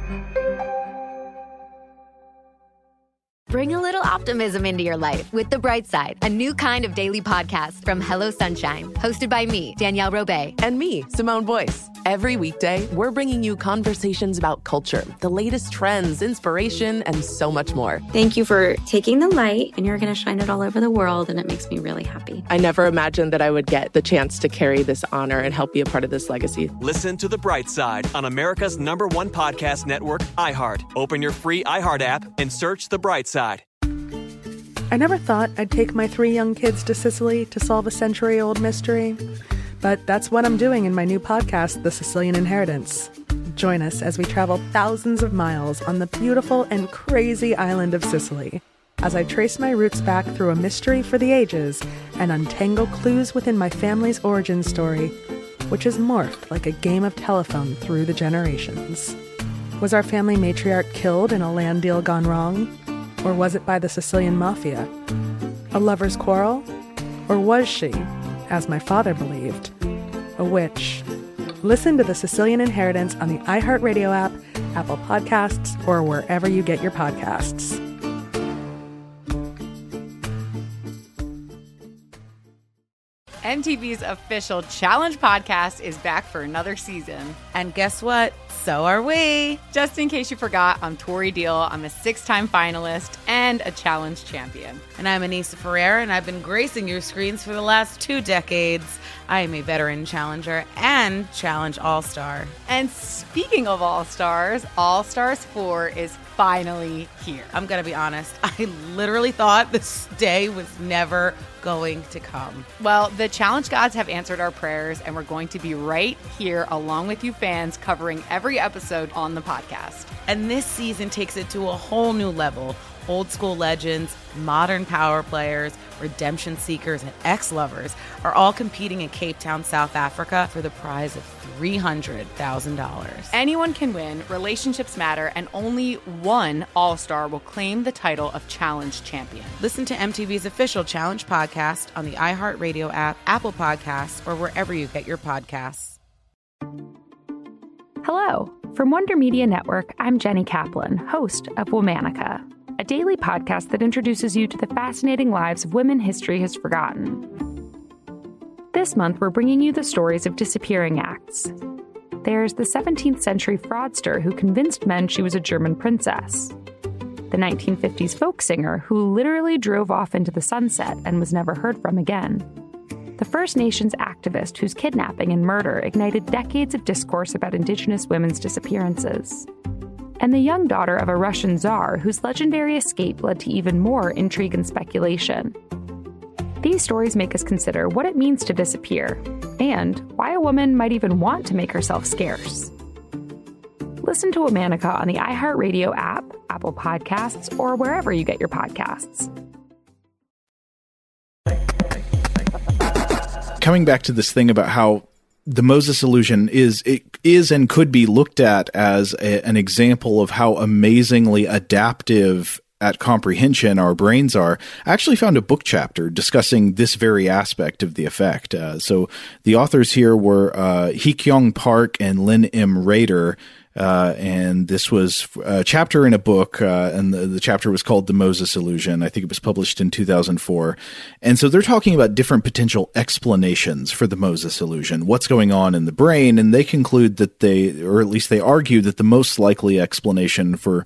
Bring a little optimism into your life with The Bright Side, a new kind of daily podcast from Hello Sunshine, hosted by me, Danielle Robay. And me, Simone Boyce. Every weekday, we're bringing you conversations about culture, the latest trends, inspiration, and so much more. Thank you for taking the light, and you're going to shine it all over the world, and it makes me really happy. I never imagined that I would get the chance to carry this honor and help be a part of this legacy. Listen to The Bright Side on America's number one podcast network, iHeart. Open your free iHeart app and search The Bright Side. I never thought I'd take my three young kids to Sicily to solve a century-old mystery. But that's what I'm doing in my new podcast, The Sicilian Inheritance. Join us as we travel thousands of miles on the beautiful and crazy island of Sicily, as I trace my roots back through a mystery for the ages and untangle clues within my family's origin story, which has morphed like a game of telephone through the generations. Was our family matriarch killed in a land deal gone wrong? Or was it by the Sicilian mafia? A lover's quarrel? Or was she, as my father believed, a witch? Listen to The Sicilian Inheritance on the iHeartRadio app, Apple Podcasts, or wherever you get your podcasts. M T V's official Challenge podcast is back for another season. And guess what? So are we. Just in case you forgot, I'm Tori Deal. I'm a six-time finalist and a Challenge champion. And I'm Anissa Ferrer, and I've been gracing your screens for the last two decades. I am a veteran challenger and Challenge All-Star. And speaking of All-Stars, All-Stars four is finally here. I'm going to be honest. I literally thought this day was never going to come. Well, the Challenge gods have answered our prayers, and we're going to be right here along with you fans covering every episode on the podcast. And this season takes it to a whole new level. Old school legends, modern power players, redemption seekers, and ex-lovers are all competing in Cape Town, South Africa for the prize of three hundred thousand dollars. Anyone can win, relationships matter, and only one All-Star will claim the title of Challenge champion. Listen to M T V's official Challenge podcast on the iHeartRadio app, Apple Podcasts, or wherever you get your podcasts. Hello. From Wonder Media Network, I'm Jenny Kaplan, host of Womanica, a daily podcast that introduces you to the fascinating lives of women history has forgotten. This month, we're bringing you the stories of disappearing acts. There's the seventeenth century fraudster who convinced men she was a German princess, the nineteen fifties folk singer who literally drove off into the sunset and was never heard from again, the First Nations activist whose kidnapping and murder ignited decades of discourse about Indigenous women's disappearances, and the young daughter of a Russian czar whose legendary escape led to even more intrigue and speculation. These stories make us consider what it means to disappear, and why a woman might even want to make herself scarce. Listen to Womanica on the iHeartRadio app, Apple Podcasts, or wherever you get your podcasts. Coming back to this thing about how the Moses illusion is it is and could be looked at as a, an example of how amazingly adaptive at comprehension our brains are. I actually found a book chapter discussing this very aspect of the effect. Uh, so the authors here were uh, Hee-Kyung Park and Lynn M. Rader. Uh, and this was a chapter in a book, uh, and the, the chapter was called The Moses Illusion. I think it was published in two thousand four. And so they're talking about different potential explanations for the Moses Illusion, what's going on in the brain, and they conclude that they, or at least they argue that the most likely explanation for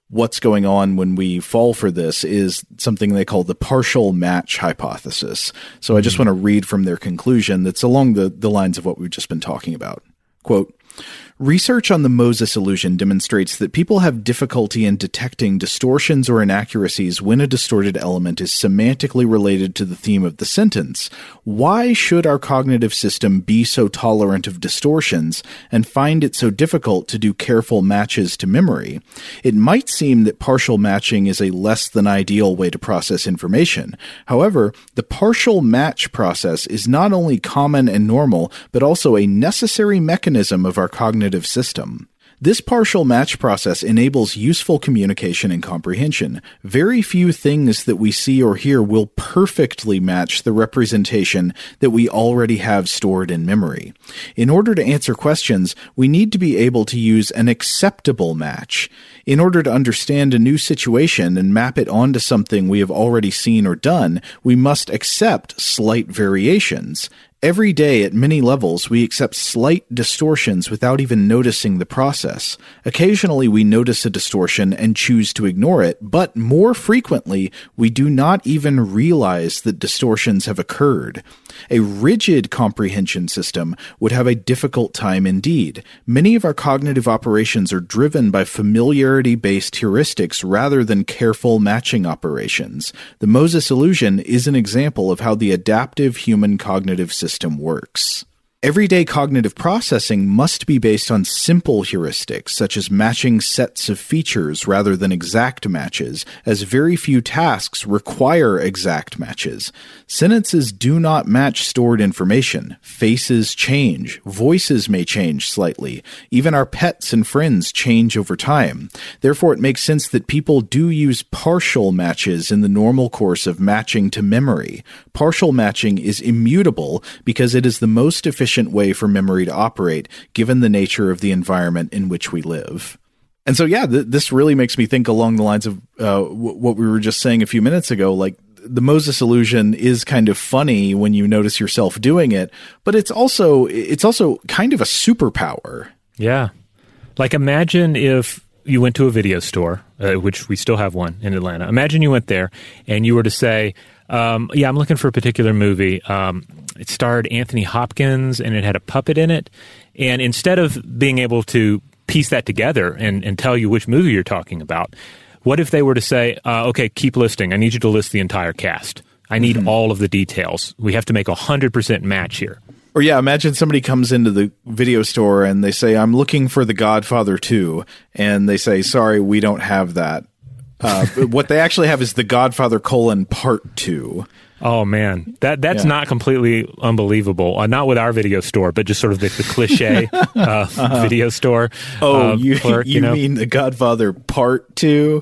what's going on when we fall for this is something they call the partial match hypothesis. So I just want to read from their conclusion that's along the, the lines of what we've just been talking about. Quote, research on the Moses illusion demonstrates that people have difficulty in detecting distortions or inaccuracies when a distorted element is semantically related to the theme of the sentence. Why should our cognitive system be so tolerant of distortions and find it so difficult to do careful matches to memory? It might seem that partial matching is a less than ideal way to process information. However, the partial match process is not only common and normal, but also a necessary mechanism of our cognitive system. This partial match process enables useful communication and comprehension. Very few things that we see or hear will perfectly match the representation that we already have stored in memory. In order to answer questions, we need to be able to use an acceptable match. In order to understand a new situation and map it onto something we have already seen or done, we must accept slight variations. Every day at many levels, we accept slight distortions without even noticing the process. Occasionally, we notice a distortion and choose to ignore it, but more frequently, we do not even realize that distortions have occurred. A rigid comprehension system would have a difficult time indeed. Many of our cognitive operations are driven by familiarity-based heuristics rather than careful matching operations. The Moses illusion is an example of how the adaptive human cognitive system works. Everyday cognitive processing must be based on simple heuristics, such as matching sets of features rather than exact matches, as very few tasks require exact matches. Sentences do not match stored information. Faces change. Voices may change slightly. Even our pets and friends change over time. Therefore, it makes sense that people do use partial matches in the normal course of matching to memory. Partial matching is immutable because it is the most efficient way for memory to operate, given the nature of the environment in which we live. And so, yeah, th- this really makes me think along the lines of uh, w- what we were just saying a few minutes ago. Like, the Moses illusion is kind of funny when you notice yourself doing it, but it's also it's also kind of a superpower. Yeah. Like, imagine if you went to a video store, uh, which we still have one in Atlanta. Imagine you went there and you were to say, um, yeah, I'm looking for a particular movie. Um, it starred Anthony Hopkins and it had a puppet in it. And instead of being able to piece that together and, and tell you which movie you're talking about, what if they were to say, uh, okay, keep listing. I need you to list the entire cast. I need mm-hmm. all of the details. We have to make a one hundred percent match here. Or yeah, imagine somebody comes into the video store and they say, I'm looking for The Godfather two. And they say, sorry, we don't have that. Uh, what they actually have is The Godfather colon part two. Oh, man. That That's yeah. not completely unbelievable. Uh, not with our video store, but just sort of the, the cliche uh, uh-huh. video store. Oh, uh, you, clerk, you, you know? mean The Godfather part two?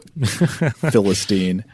Philistine.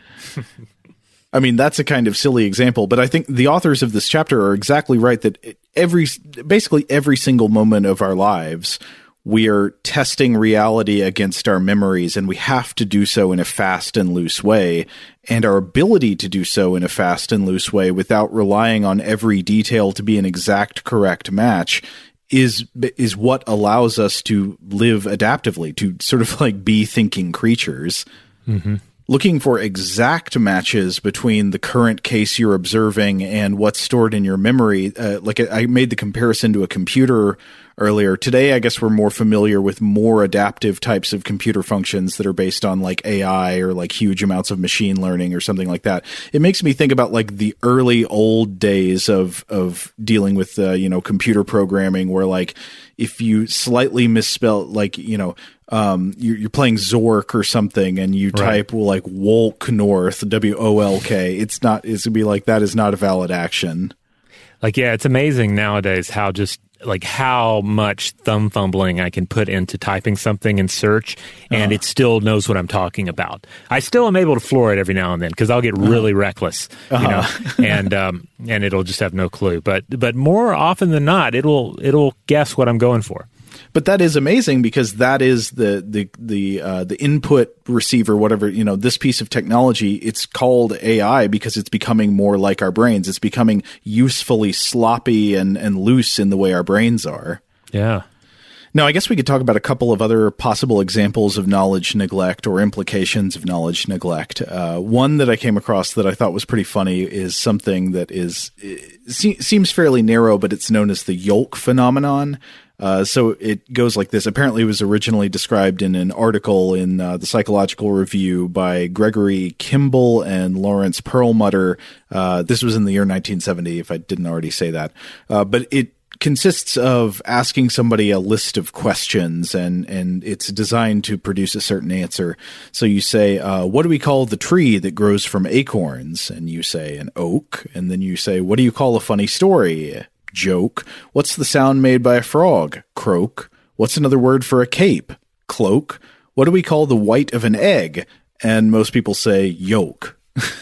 I mean, that's a kind of silly example, but I think the authors of this chapter are exactly right that every, basically every single moment of our lives, we are testing reality against our memories, and we have to do so in a fast and loose way. And our ability to do so in a fast and loose way without relying on every detail to be an exact correct match is is what allows us to live adaptively, to sort of like be thinking creatures. Mm-hmm. Looking for exact matches between the current case you're observing and what's stored in your memory. Uh, like I made the comparison to a computer earlier. Today, I guess we're more familiar with more adaptive types of computer functions that are based on like A I or like huge amounts of machine learning or something like that. It makes me think about like the early old days of, of dealing with, uh, you know, computer programming where like if you slightly misspell, like, you know, um, you're, you're playing Zork or something and you right. type like Wolk North, W O L K. It's not, it's gonna be like, that is not a valid action. Like, yeah, it's amazing nowadays how just like how much thumb fumbling I can put into typing something in search and uh-huh. it still knows what I'm talking about. I still am able to floor it every now and then because I'll get really uh-huh. reckless, uh-huh. you know, and um, and it'll just have no clue. But but more often than not, it'll it'll guess what I'm going for. But that is amazing because that is the the the uh, the input receiver, whatever, you know, this piece of technology. It's called A I because it's becoming more like our brains. It's becoming usefully sloppy and, and loose in the way our brains are. Yeah. Now, I guess we could talk about a couple of other possible examples of knowledge neglect or implications of knowledge neglect. Uh, one that I came across that I thought was pretty funny is something that is se- seems fairly narrow, but it's known as the yolk phenomenon. Uh, so it goes like this. Apparently, it was originally described in an article in uh, the Psychological Review by Gregory Kimball and Lawrence Perlmutter. Uh, this was in the year nineteen seventy, if I didn't already say that. Uh, but it consists of asking somebody a list of questions, and, and it's designed to produce a certain answer. So you say, uh, what do we call the tree that grows from acorns? And you say an oak. And then you say, what do you call a funny story? Joke. What's the sound made by a frog? Croak. What's another word for a cape? Cloak. What do we call the white of an egg? And most people say yolk.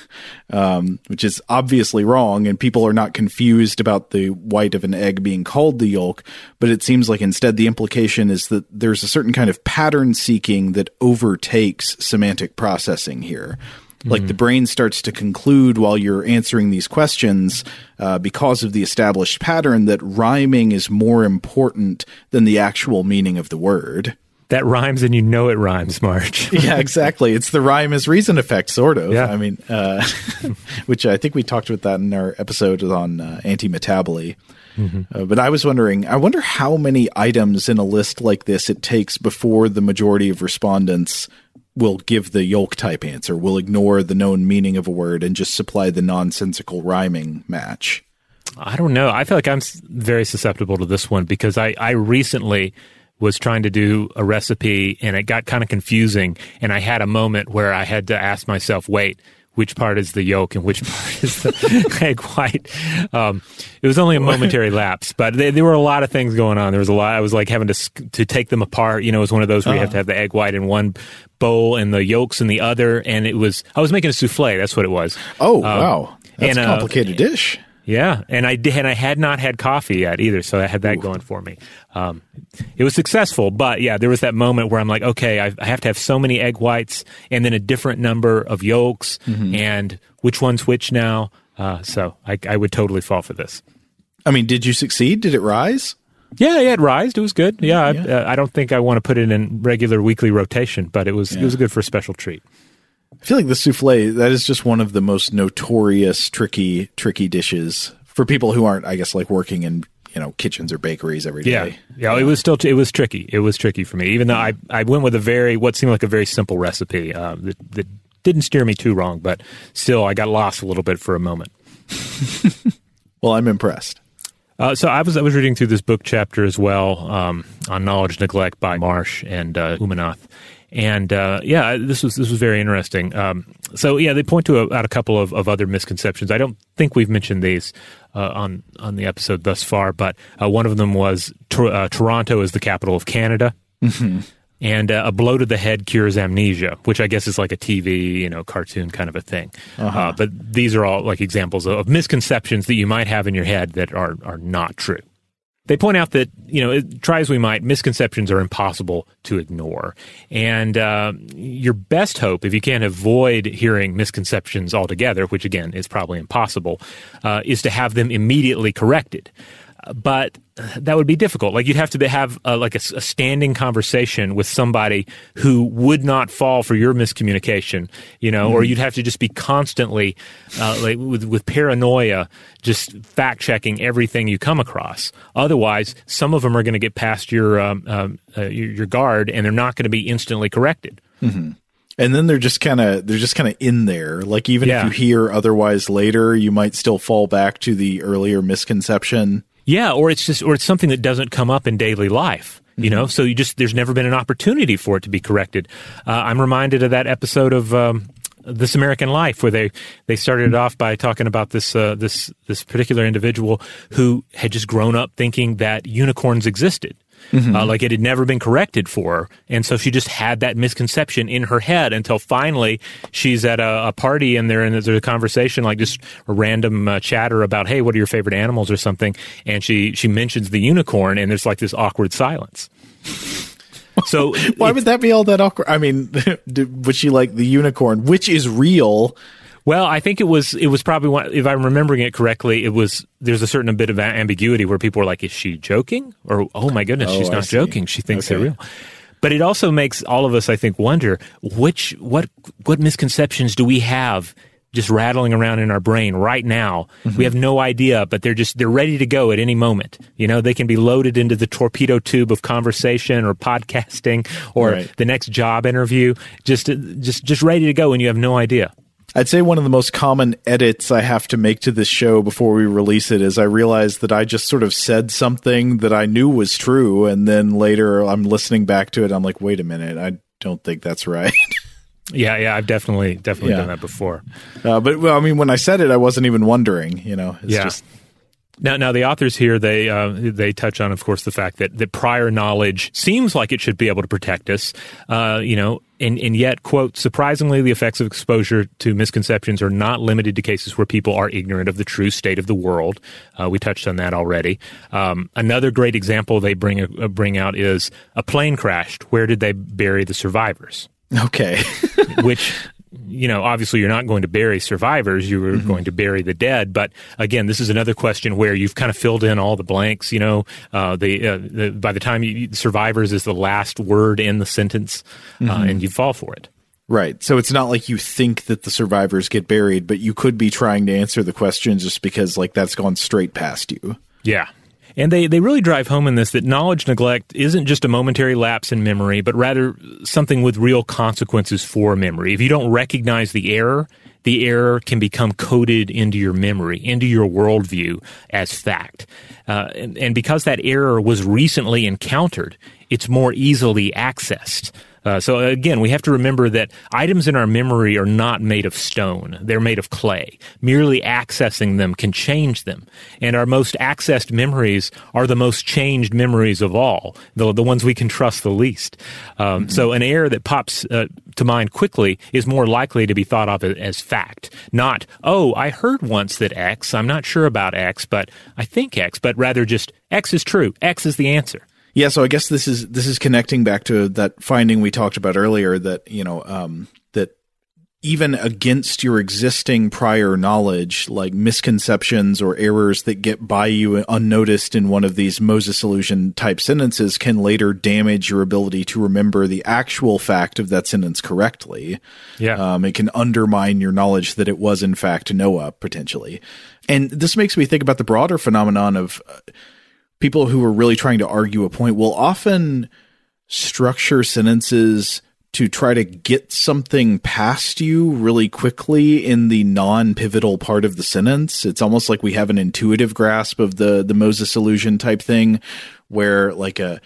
Um, which is obviously wrong, and people are not confused about the white of an egg being called the yolk, but it seems like instead the implication is that there's a certain kind of pattern seeking that overtakes semantic processing here. Mm-hmm. Like the brain starts to conclude while you're answering these questions uh, because of the established pattern that rhyming is more important than the actual meaning of the word. That rhymes and you know it rhymes, Marge. Yeah, exactly. It's the rhyme is reason effect, sort of. Yeah. I mean, uh, which I think we talked about that in our episode on uh, anti-metaboly. Mm-hmm. Uh, but I was wondering, I wonder how many items in a list like this it takes before the majority of respondents will give the yolk type answer, will ignore the known meaning of a word and just supply the nonsensical rhyming match. I don't know. I feel like I'm very susceptible to this one because I, I recently was trying to do a recipe and it got kind of confusing, and I had a moment where I had to ask myself, wait, which part is the yolk and which part is the egg white? Um, it was only a momentary lapse, but they, there were a lot of things going on. There was a lot. I was like having to to take them apart. You know, it was one of those where uh-huh. you have to have the egg white in one bowl and the yolks in the other. And it was, I was making a souffle. That's what it was. Oh, um, wow. That's and, a complicated uh, dish. Yeah, and I did, and I had not had coffee yet either, so I had that Ooh. going for me. Um, it was successful, but yeah, there was that moment where I'm like, okay, I, I have to have so many egg whites, and then a different number of yolks, mm-hmm. and which one's which now? Uh, so I, I would totally fall for this. I mean, did you succeed? Did it rise? Yeah, yeah, it rised. It was good. Yeah, yeah. I, uh, I don't think I want to put it in regular weekly rotation, but it was yeah. it was good for a special treat. I feel like the souffle, that is just one of the most notorious tricky, tricky dishes for people who aren't, I guess, like working in, you know, kitchens or bakeries every day. Yeah, yeah, it was still, it was tricky. It was tricky for me, even though I, I went with a very, what seemed like a very simple recipe uh, that, that didn't steer me too wrong, but still I got lost a little bit for a moment. Well, I'm impressed. Uh, so I was I was reading through this book chapter as well um, on knowledge neglect by Marsh and uh, Umanath. And uh, yeah, this was this was very interesting. Um, so yeah, they point to a, out a couple of, of other misconceptions. I don't think we've mentioned these uh, on on the episode thus far, but uh, one of them was tor- uh, Toronto is the capital of Canada, mm-hmm. and uh, a blow to the head cures amnesia, which I guess is like a T V, you know, cartoon kind of a thing. Uh-huh. Uh, but these are all like examples of, of misconceptions that you might have in your head that are are not true. They point out that, you know, try as we might, misconceptions are impossible to ignore. And uh, your best hope, if you can't avoid hearing misconceptions altogether, which, again, is probably impossible, uh, is to have them immediately corrected. But that would be difficult. Like you'd have to have uh, like a, a standing conversation with somebody who would not fall for your miscommunication, you know, mm. or you'd have to just be constantly uh, like with, with paranoia, just fact checking everything you come across. Otherwise, some of them are going to get past your um, um, uh, your, your guard, and they're not going to be instantly corrected. Mm-hmm. And then they're just kind of they're just kind of in there. Like even yeah. if you hear otherwise later, you might still fall back to the earlier misconception. Yeah, or it's just, or it's something that doesn't come up in daily life, you mm-hmm. know. So you just, there's never been an opportunity for it to be corrected. Uh, I'm reminded of that episode of um, This American Life, where they they started off by talking about this uh, this this particular individual who had just grown up thinking that unicorns existed. Mm-hmm. Uh, like it had never been corrected for her. And so she just had that misconception in her head until finally she's at a, a party and, there, and there's a conversation, like just a random uh, chatter about, hey, what are your favorite animals or something? And she, she mentions the unicorn, and there's like this awkward silence. So why would that be all that awkward? I mean, would she like the unicorn, which is real? Well, I think it was it was probably one, if I'm remembering it correctly, it was there's a certain bit of ambiguity where people were like, is she joking? Or, oh my goodness, oh, she's I not see. joking. She thinks okay. they're real. But it also makes all of us, I think, wonder which what what misconceptions do we have just rattling around in our brain right now? Mm-hmm. We have no idea, but they're just they're ready to go at any moment. You know, they can be loaded into the torpedo tube of conversation or podcasting or right. the next job interview, just just just ready to go, and you have no idea. I'd say one of the most common edits I have to make to this show before we release it is I realized that I just sort of said something that I knew was true, and then later I'm listening back to it. I'm like, wait a minute, I don't think that's right. Yeah, yeah, I've definitely definitely yeah. done that before. Uh, but well, I mean, when I said it, I wasn't even wondering. You know, it's yeah. just. Now, now the authors here, they uh, they touch on, of course, the fact that, that prior knowledge seems like it should be able to protect us, uh, you know, and, and yet, quote, surprisingly, the effects of exposure to misconceptions are not limited to cases where people are ignorant of the true state of the world. Uh, we touched on that already. Um, another great example they bring uh, bring out is a plane crashed. Where did they bury the survivors? Okay. Which... You know, obviously you're not going to bury survivors, you were mm-hmm. going to bury the dead. But again, this is another question where you've kind of filled in all the blanks, you know, uh, the, uh, the by the time you, survivors is the last word in the sentence, mm-hmm. uh, and you fall for it. Right. So it's not like you think that the survivors get buried, but you could be trying to answer the question just because, like, that's gone straight past you. Yeah. And they, they really drive home in this that knowledge neglect isn't just a momentary lapse in memory, but rather something with real consequences for memory. If you don't recognize the error, the error can become coded into your memory, into your worldview as fact. Uh, and, and because that error was recently encountered, it's more easily accessed. Uh, so again, we have to remember that items in our memory are not made of stone. They're made of clay. Merely accessing them can change them. And our most accessed memories are the most changed memories of all, the, the ones we can trust the least. Um, mm-hmm. So an error that pops uh, to mind quickly is more likely to be thought of as fact. Not, oh, I heard once that X, I'm not sure about X, but I think X, but rather just X is true. X is the answer. Yeah, so I guess this is this is connecting back to that finding we talked about earlier that, you know, um, that even against your existing prior knowledge, like misconceptions or errors that get by you unnoticed in one of these Moses illusion type sentences can later damage your ability to remember the actual fact of that sentence correctly. Yeah. Um, it can undermine your knowledge that it was in fact Noah, potentially. And this makes me think about the broader phenomenon of uh, people who are really trying to argue a point will often structure sentences to try to get something past you really quickly in the non-pivotal part of the sentence. It's almost like we have an intuitive grasp of the the Moses illusion type thing where like a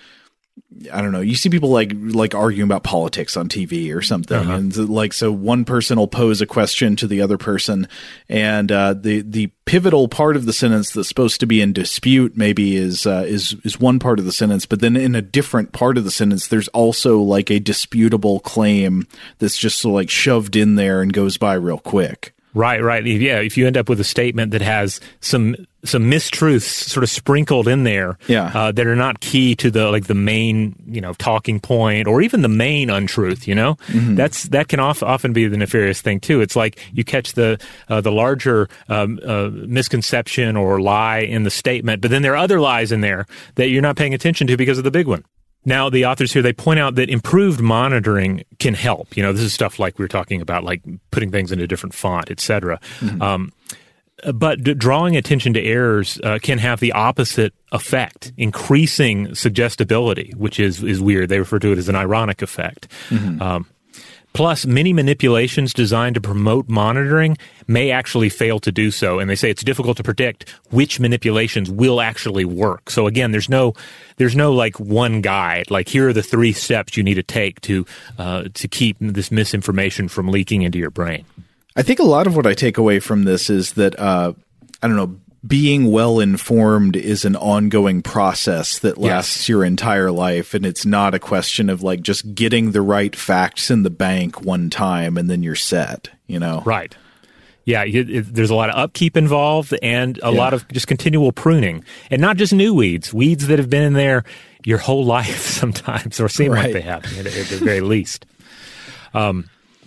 I don't know. You see people like like arguing about politics on T V or something, uh-huh. and like so one person will pose a question to the other person, and uh, the the pivotal part of the sentence that's supposed to be in dispute maybe is uh, is is one part of the sentence, but then in a different part of the sentence, there's also like a disputable claim that's just so like shoved in there and goes by real quick. Right, right. Yeah, if you end up with a statement that has some some mistruths sort of sprinkled in there, yeah. uh, that are not key to the like the main, you know, talking point or even the main untruth, you know, mm-hmm. that's that can off, often be the nefarious thing too. It's like you catch the uh, the larger um, uh, misconception or lie in the statement, but then there are other lies in there that you're not paying attention to because of the big one. Now, the authors here, they point out that improved monitoring can help. You know, this is stuff like we were talking about, like putting things in a different font, et cetera. Mm-hmm. Um, but d- drawing attention to errors uh, can have the opposite effect, increasing suggestibility, which is, is weird. They refer to it as an ironic effect. Mm-hmm. Um, Plus, many manipulations designed to promote monitoring may actually fail to do so. And they say it's difficult to predict which manipulations will actually work. So again, there's no there's no like one guide. Like here are the three steps you need to take to uh, to keep this misinformation from leaking into your brain. I think a lot of what I take away from this is that, uh, I don't know, being well informed is an ongoing process that lasts yes. your entire life. And it's not a question of like just getting the right facts in the bank one time and then you're set, you know? Right. Yeah. It, it, there's a lot of upkeep involved and a yeah. lot of just continual pruning, and not just new weeds, weeds that have been in there your whole life sometimes, or seem right. like they have at, at the very least. Um,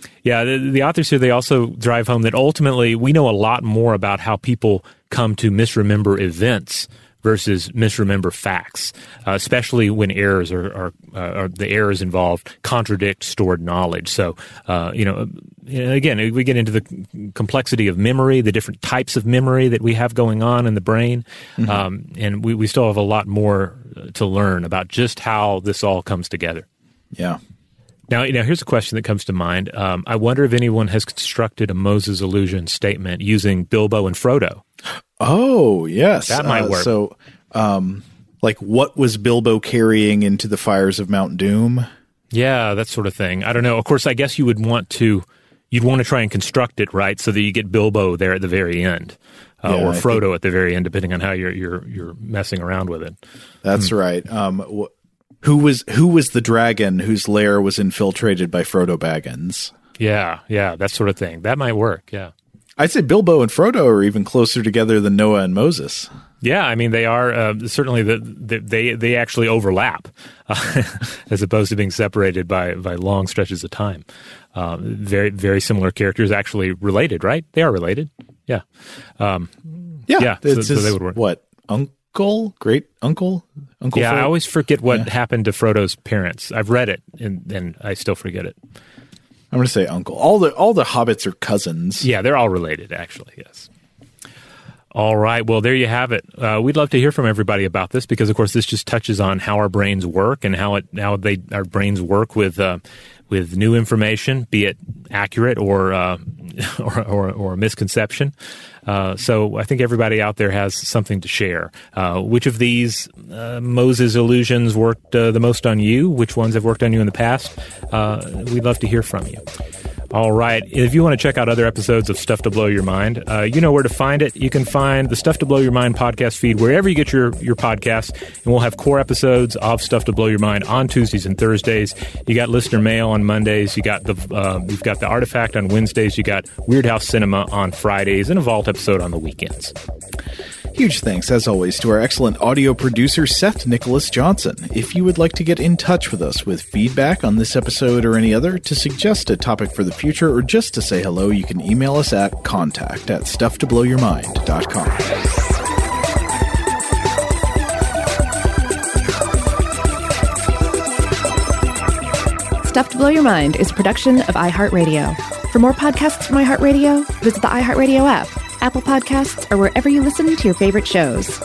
Yeah, the, the authors here, they also drive home that ultimately we know a lot more about how people come to misremember events versus misremember facts, uh, especially when errors are, are, uh, are the errors involved contradict stored knowledge. So, uh, you know, again, we get into the complexity of memory, the different types of memory that we have going on in the brain, mm-hmm. um, and we, we still have a lot more to learn about just how this all comes together. Yeah. Now, you know, here's a question that comes to mind. Um, I wonder if anyone has constructed a Moses illusion statement using Bilbo and Frodo. Oh, yes. That might uh, work. So, um, like, what was Bilbo carrying into the fires of Mount Doom? Yeah, that sort of thing. I don't know. Of course, I guess you would want to, you'd want to try and construct it, right, so that you get Bilbo there at the very end, uh, yeah, or I Frodo think, at the very end, depending on how you're you're you're messing around with it. That's hmm. right. Um, wh- who was who was the dragon whose lair was infiltrated by Frodo Baggins? Yeah, yeah, that sort of thing. That might work. Yeah. I'd say Bilbo and Frodo are even closer together than Noah and Moses. Yeah, I mean they are uh, certainly the, the they they actually overlap uh, as opposed to being separated by by long stretches of time. Uh, very very similar characters, actually related, right? They are related. Yeah, um, yeah, yeah. So, it's so his, they would work. What uncle, great uncle, uncle? Yeah, Frodo? I always forget what yeah. happened to Frodo's parents. I've read it and and I still forget it. I'm going to say uncle. All the all the hobbits are cousins. Yeah, they're all related, actually, yes. All right, well, there you have it. Uh, we'd love to hear from everybody about this because, of course, this just touches on how our brains work and how it how they our brains work with uh, with new information, be it accurate or uh, or, or, or a misconception. Uh, so I think everybody out there has something to share. Uh, which of these uh, Moses illusions worked uh, the most on you? Which ones have worked on you in the past? Uh, we'd love to hear from you. All right. If you want to check out other episodes of Stuff to Blow Your Mind, uh, you know where to find it. You can find the Stuff to Blow Your Mind podcast feed wherever you get your, your podcasts, and we'll have core episodes of Stuff to Blow Your Mind on Tuesdays and Thursdays. You got listener mail on Mondays. You got the uh, you've got the Artifact on Wednesdays. You got Weird House Cinema on Fridays, and a Vault episode on the weekends. Huge thanks, as always, to our excellent audio producer, Seth Nicholas Johnson. If you would like to get in touch with us with feedback on this episode or any other, to suggest a topic for the future, or just to say hello, you can email us at contact at stuff to blow your mind dot com. Stuff to Blow Your Mind is a production of iHeartRadio. For more podcasts from iHeartRadio, visit the iHeartRadio app, Apple Podcasts, or wherever you listen to your favorite shows.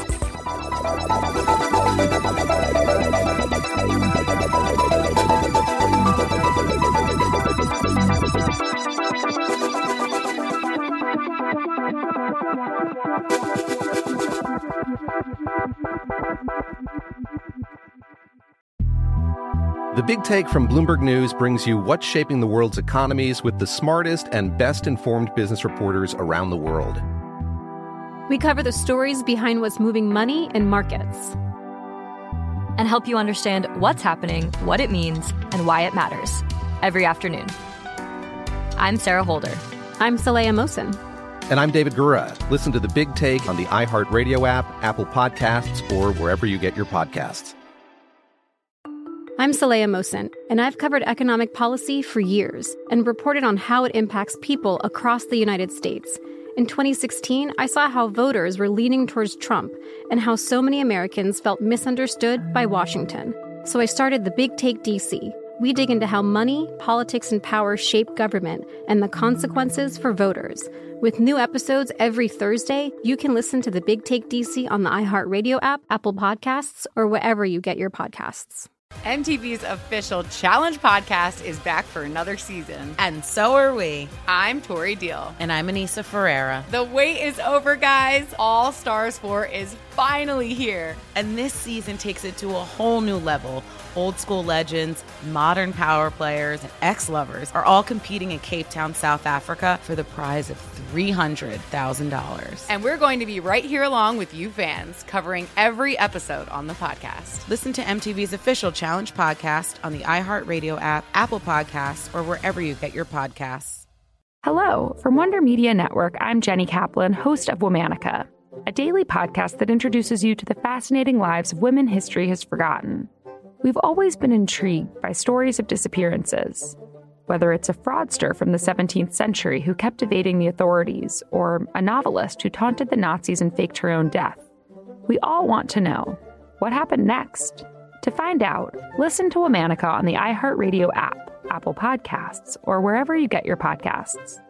The Big Take from Bloomberg News brings you what's shaping the world's economies with the smartest and best-informed business reporters around the world. We cover the stories behind what's moving money and markets, and help you understand what's happening, what it means, and why it matters every afternoon. I'm Sarah Holder. I'm Saleha Mohsin. And I'm David Gura. Listen to The Big Take on the iHeartRadio app, Apple Podcasts, or wherever you get your podcasts. I'm Saleha Mohsin, and I've covered economic policy for years and reported on how it impacts people across the United States. In twenty sixteen, I saw how voters were leaning towards Trump and how so many Americans felt misunderstood by Washington. So I started The Big Take D C. We dig into how money, politics, and power shape government and the consequences for voters. With new episodes every Thursday, you can listen to The Big Take D C on the iHeartRadio app, Apple Podcasts, or wherever you get your podcasts. M T V's official Challenge podcast is back for another season. And so are we. I'm Tori Deal. And I'm Anissa Ferreira. The wait is over, guys. All Stars four is finally here. And this season takes it to a whole new level. Old school legends, modern power players, and ex-lovers are all competing in Cape Town, South Africa for the prize of three hundred thousand dollars. And we're going to be right here along with you fans, covering every episode on the podcast. Listen to M T V's official Challenge podcast on the iHeartRadio app, Apple Podcasts, or wherever you get your podcasts. Hello. From Wonder Media Network, I'm Jenny Kaplan, host of Womanica, a daily podcast that introduces you to the fascinating lives of women history has forgotten. We've always been intrigued by stories of disappearances. whether it's a fraudster from the seventeenth century who kept evading the authorities, or a novelist who taunted the Nazis and faked her own death. We all want to know, what happened next? To find out, listen to Womanica on the iHeartRadio app, Apple Podcasts, or wherever you get your podcasts.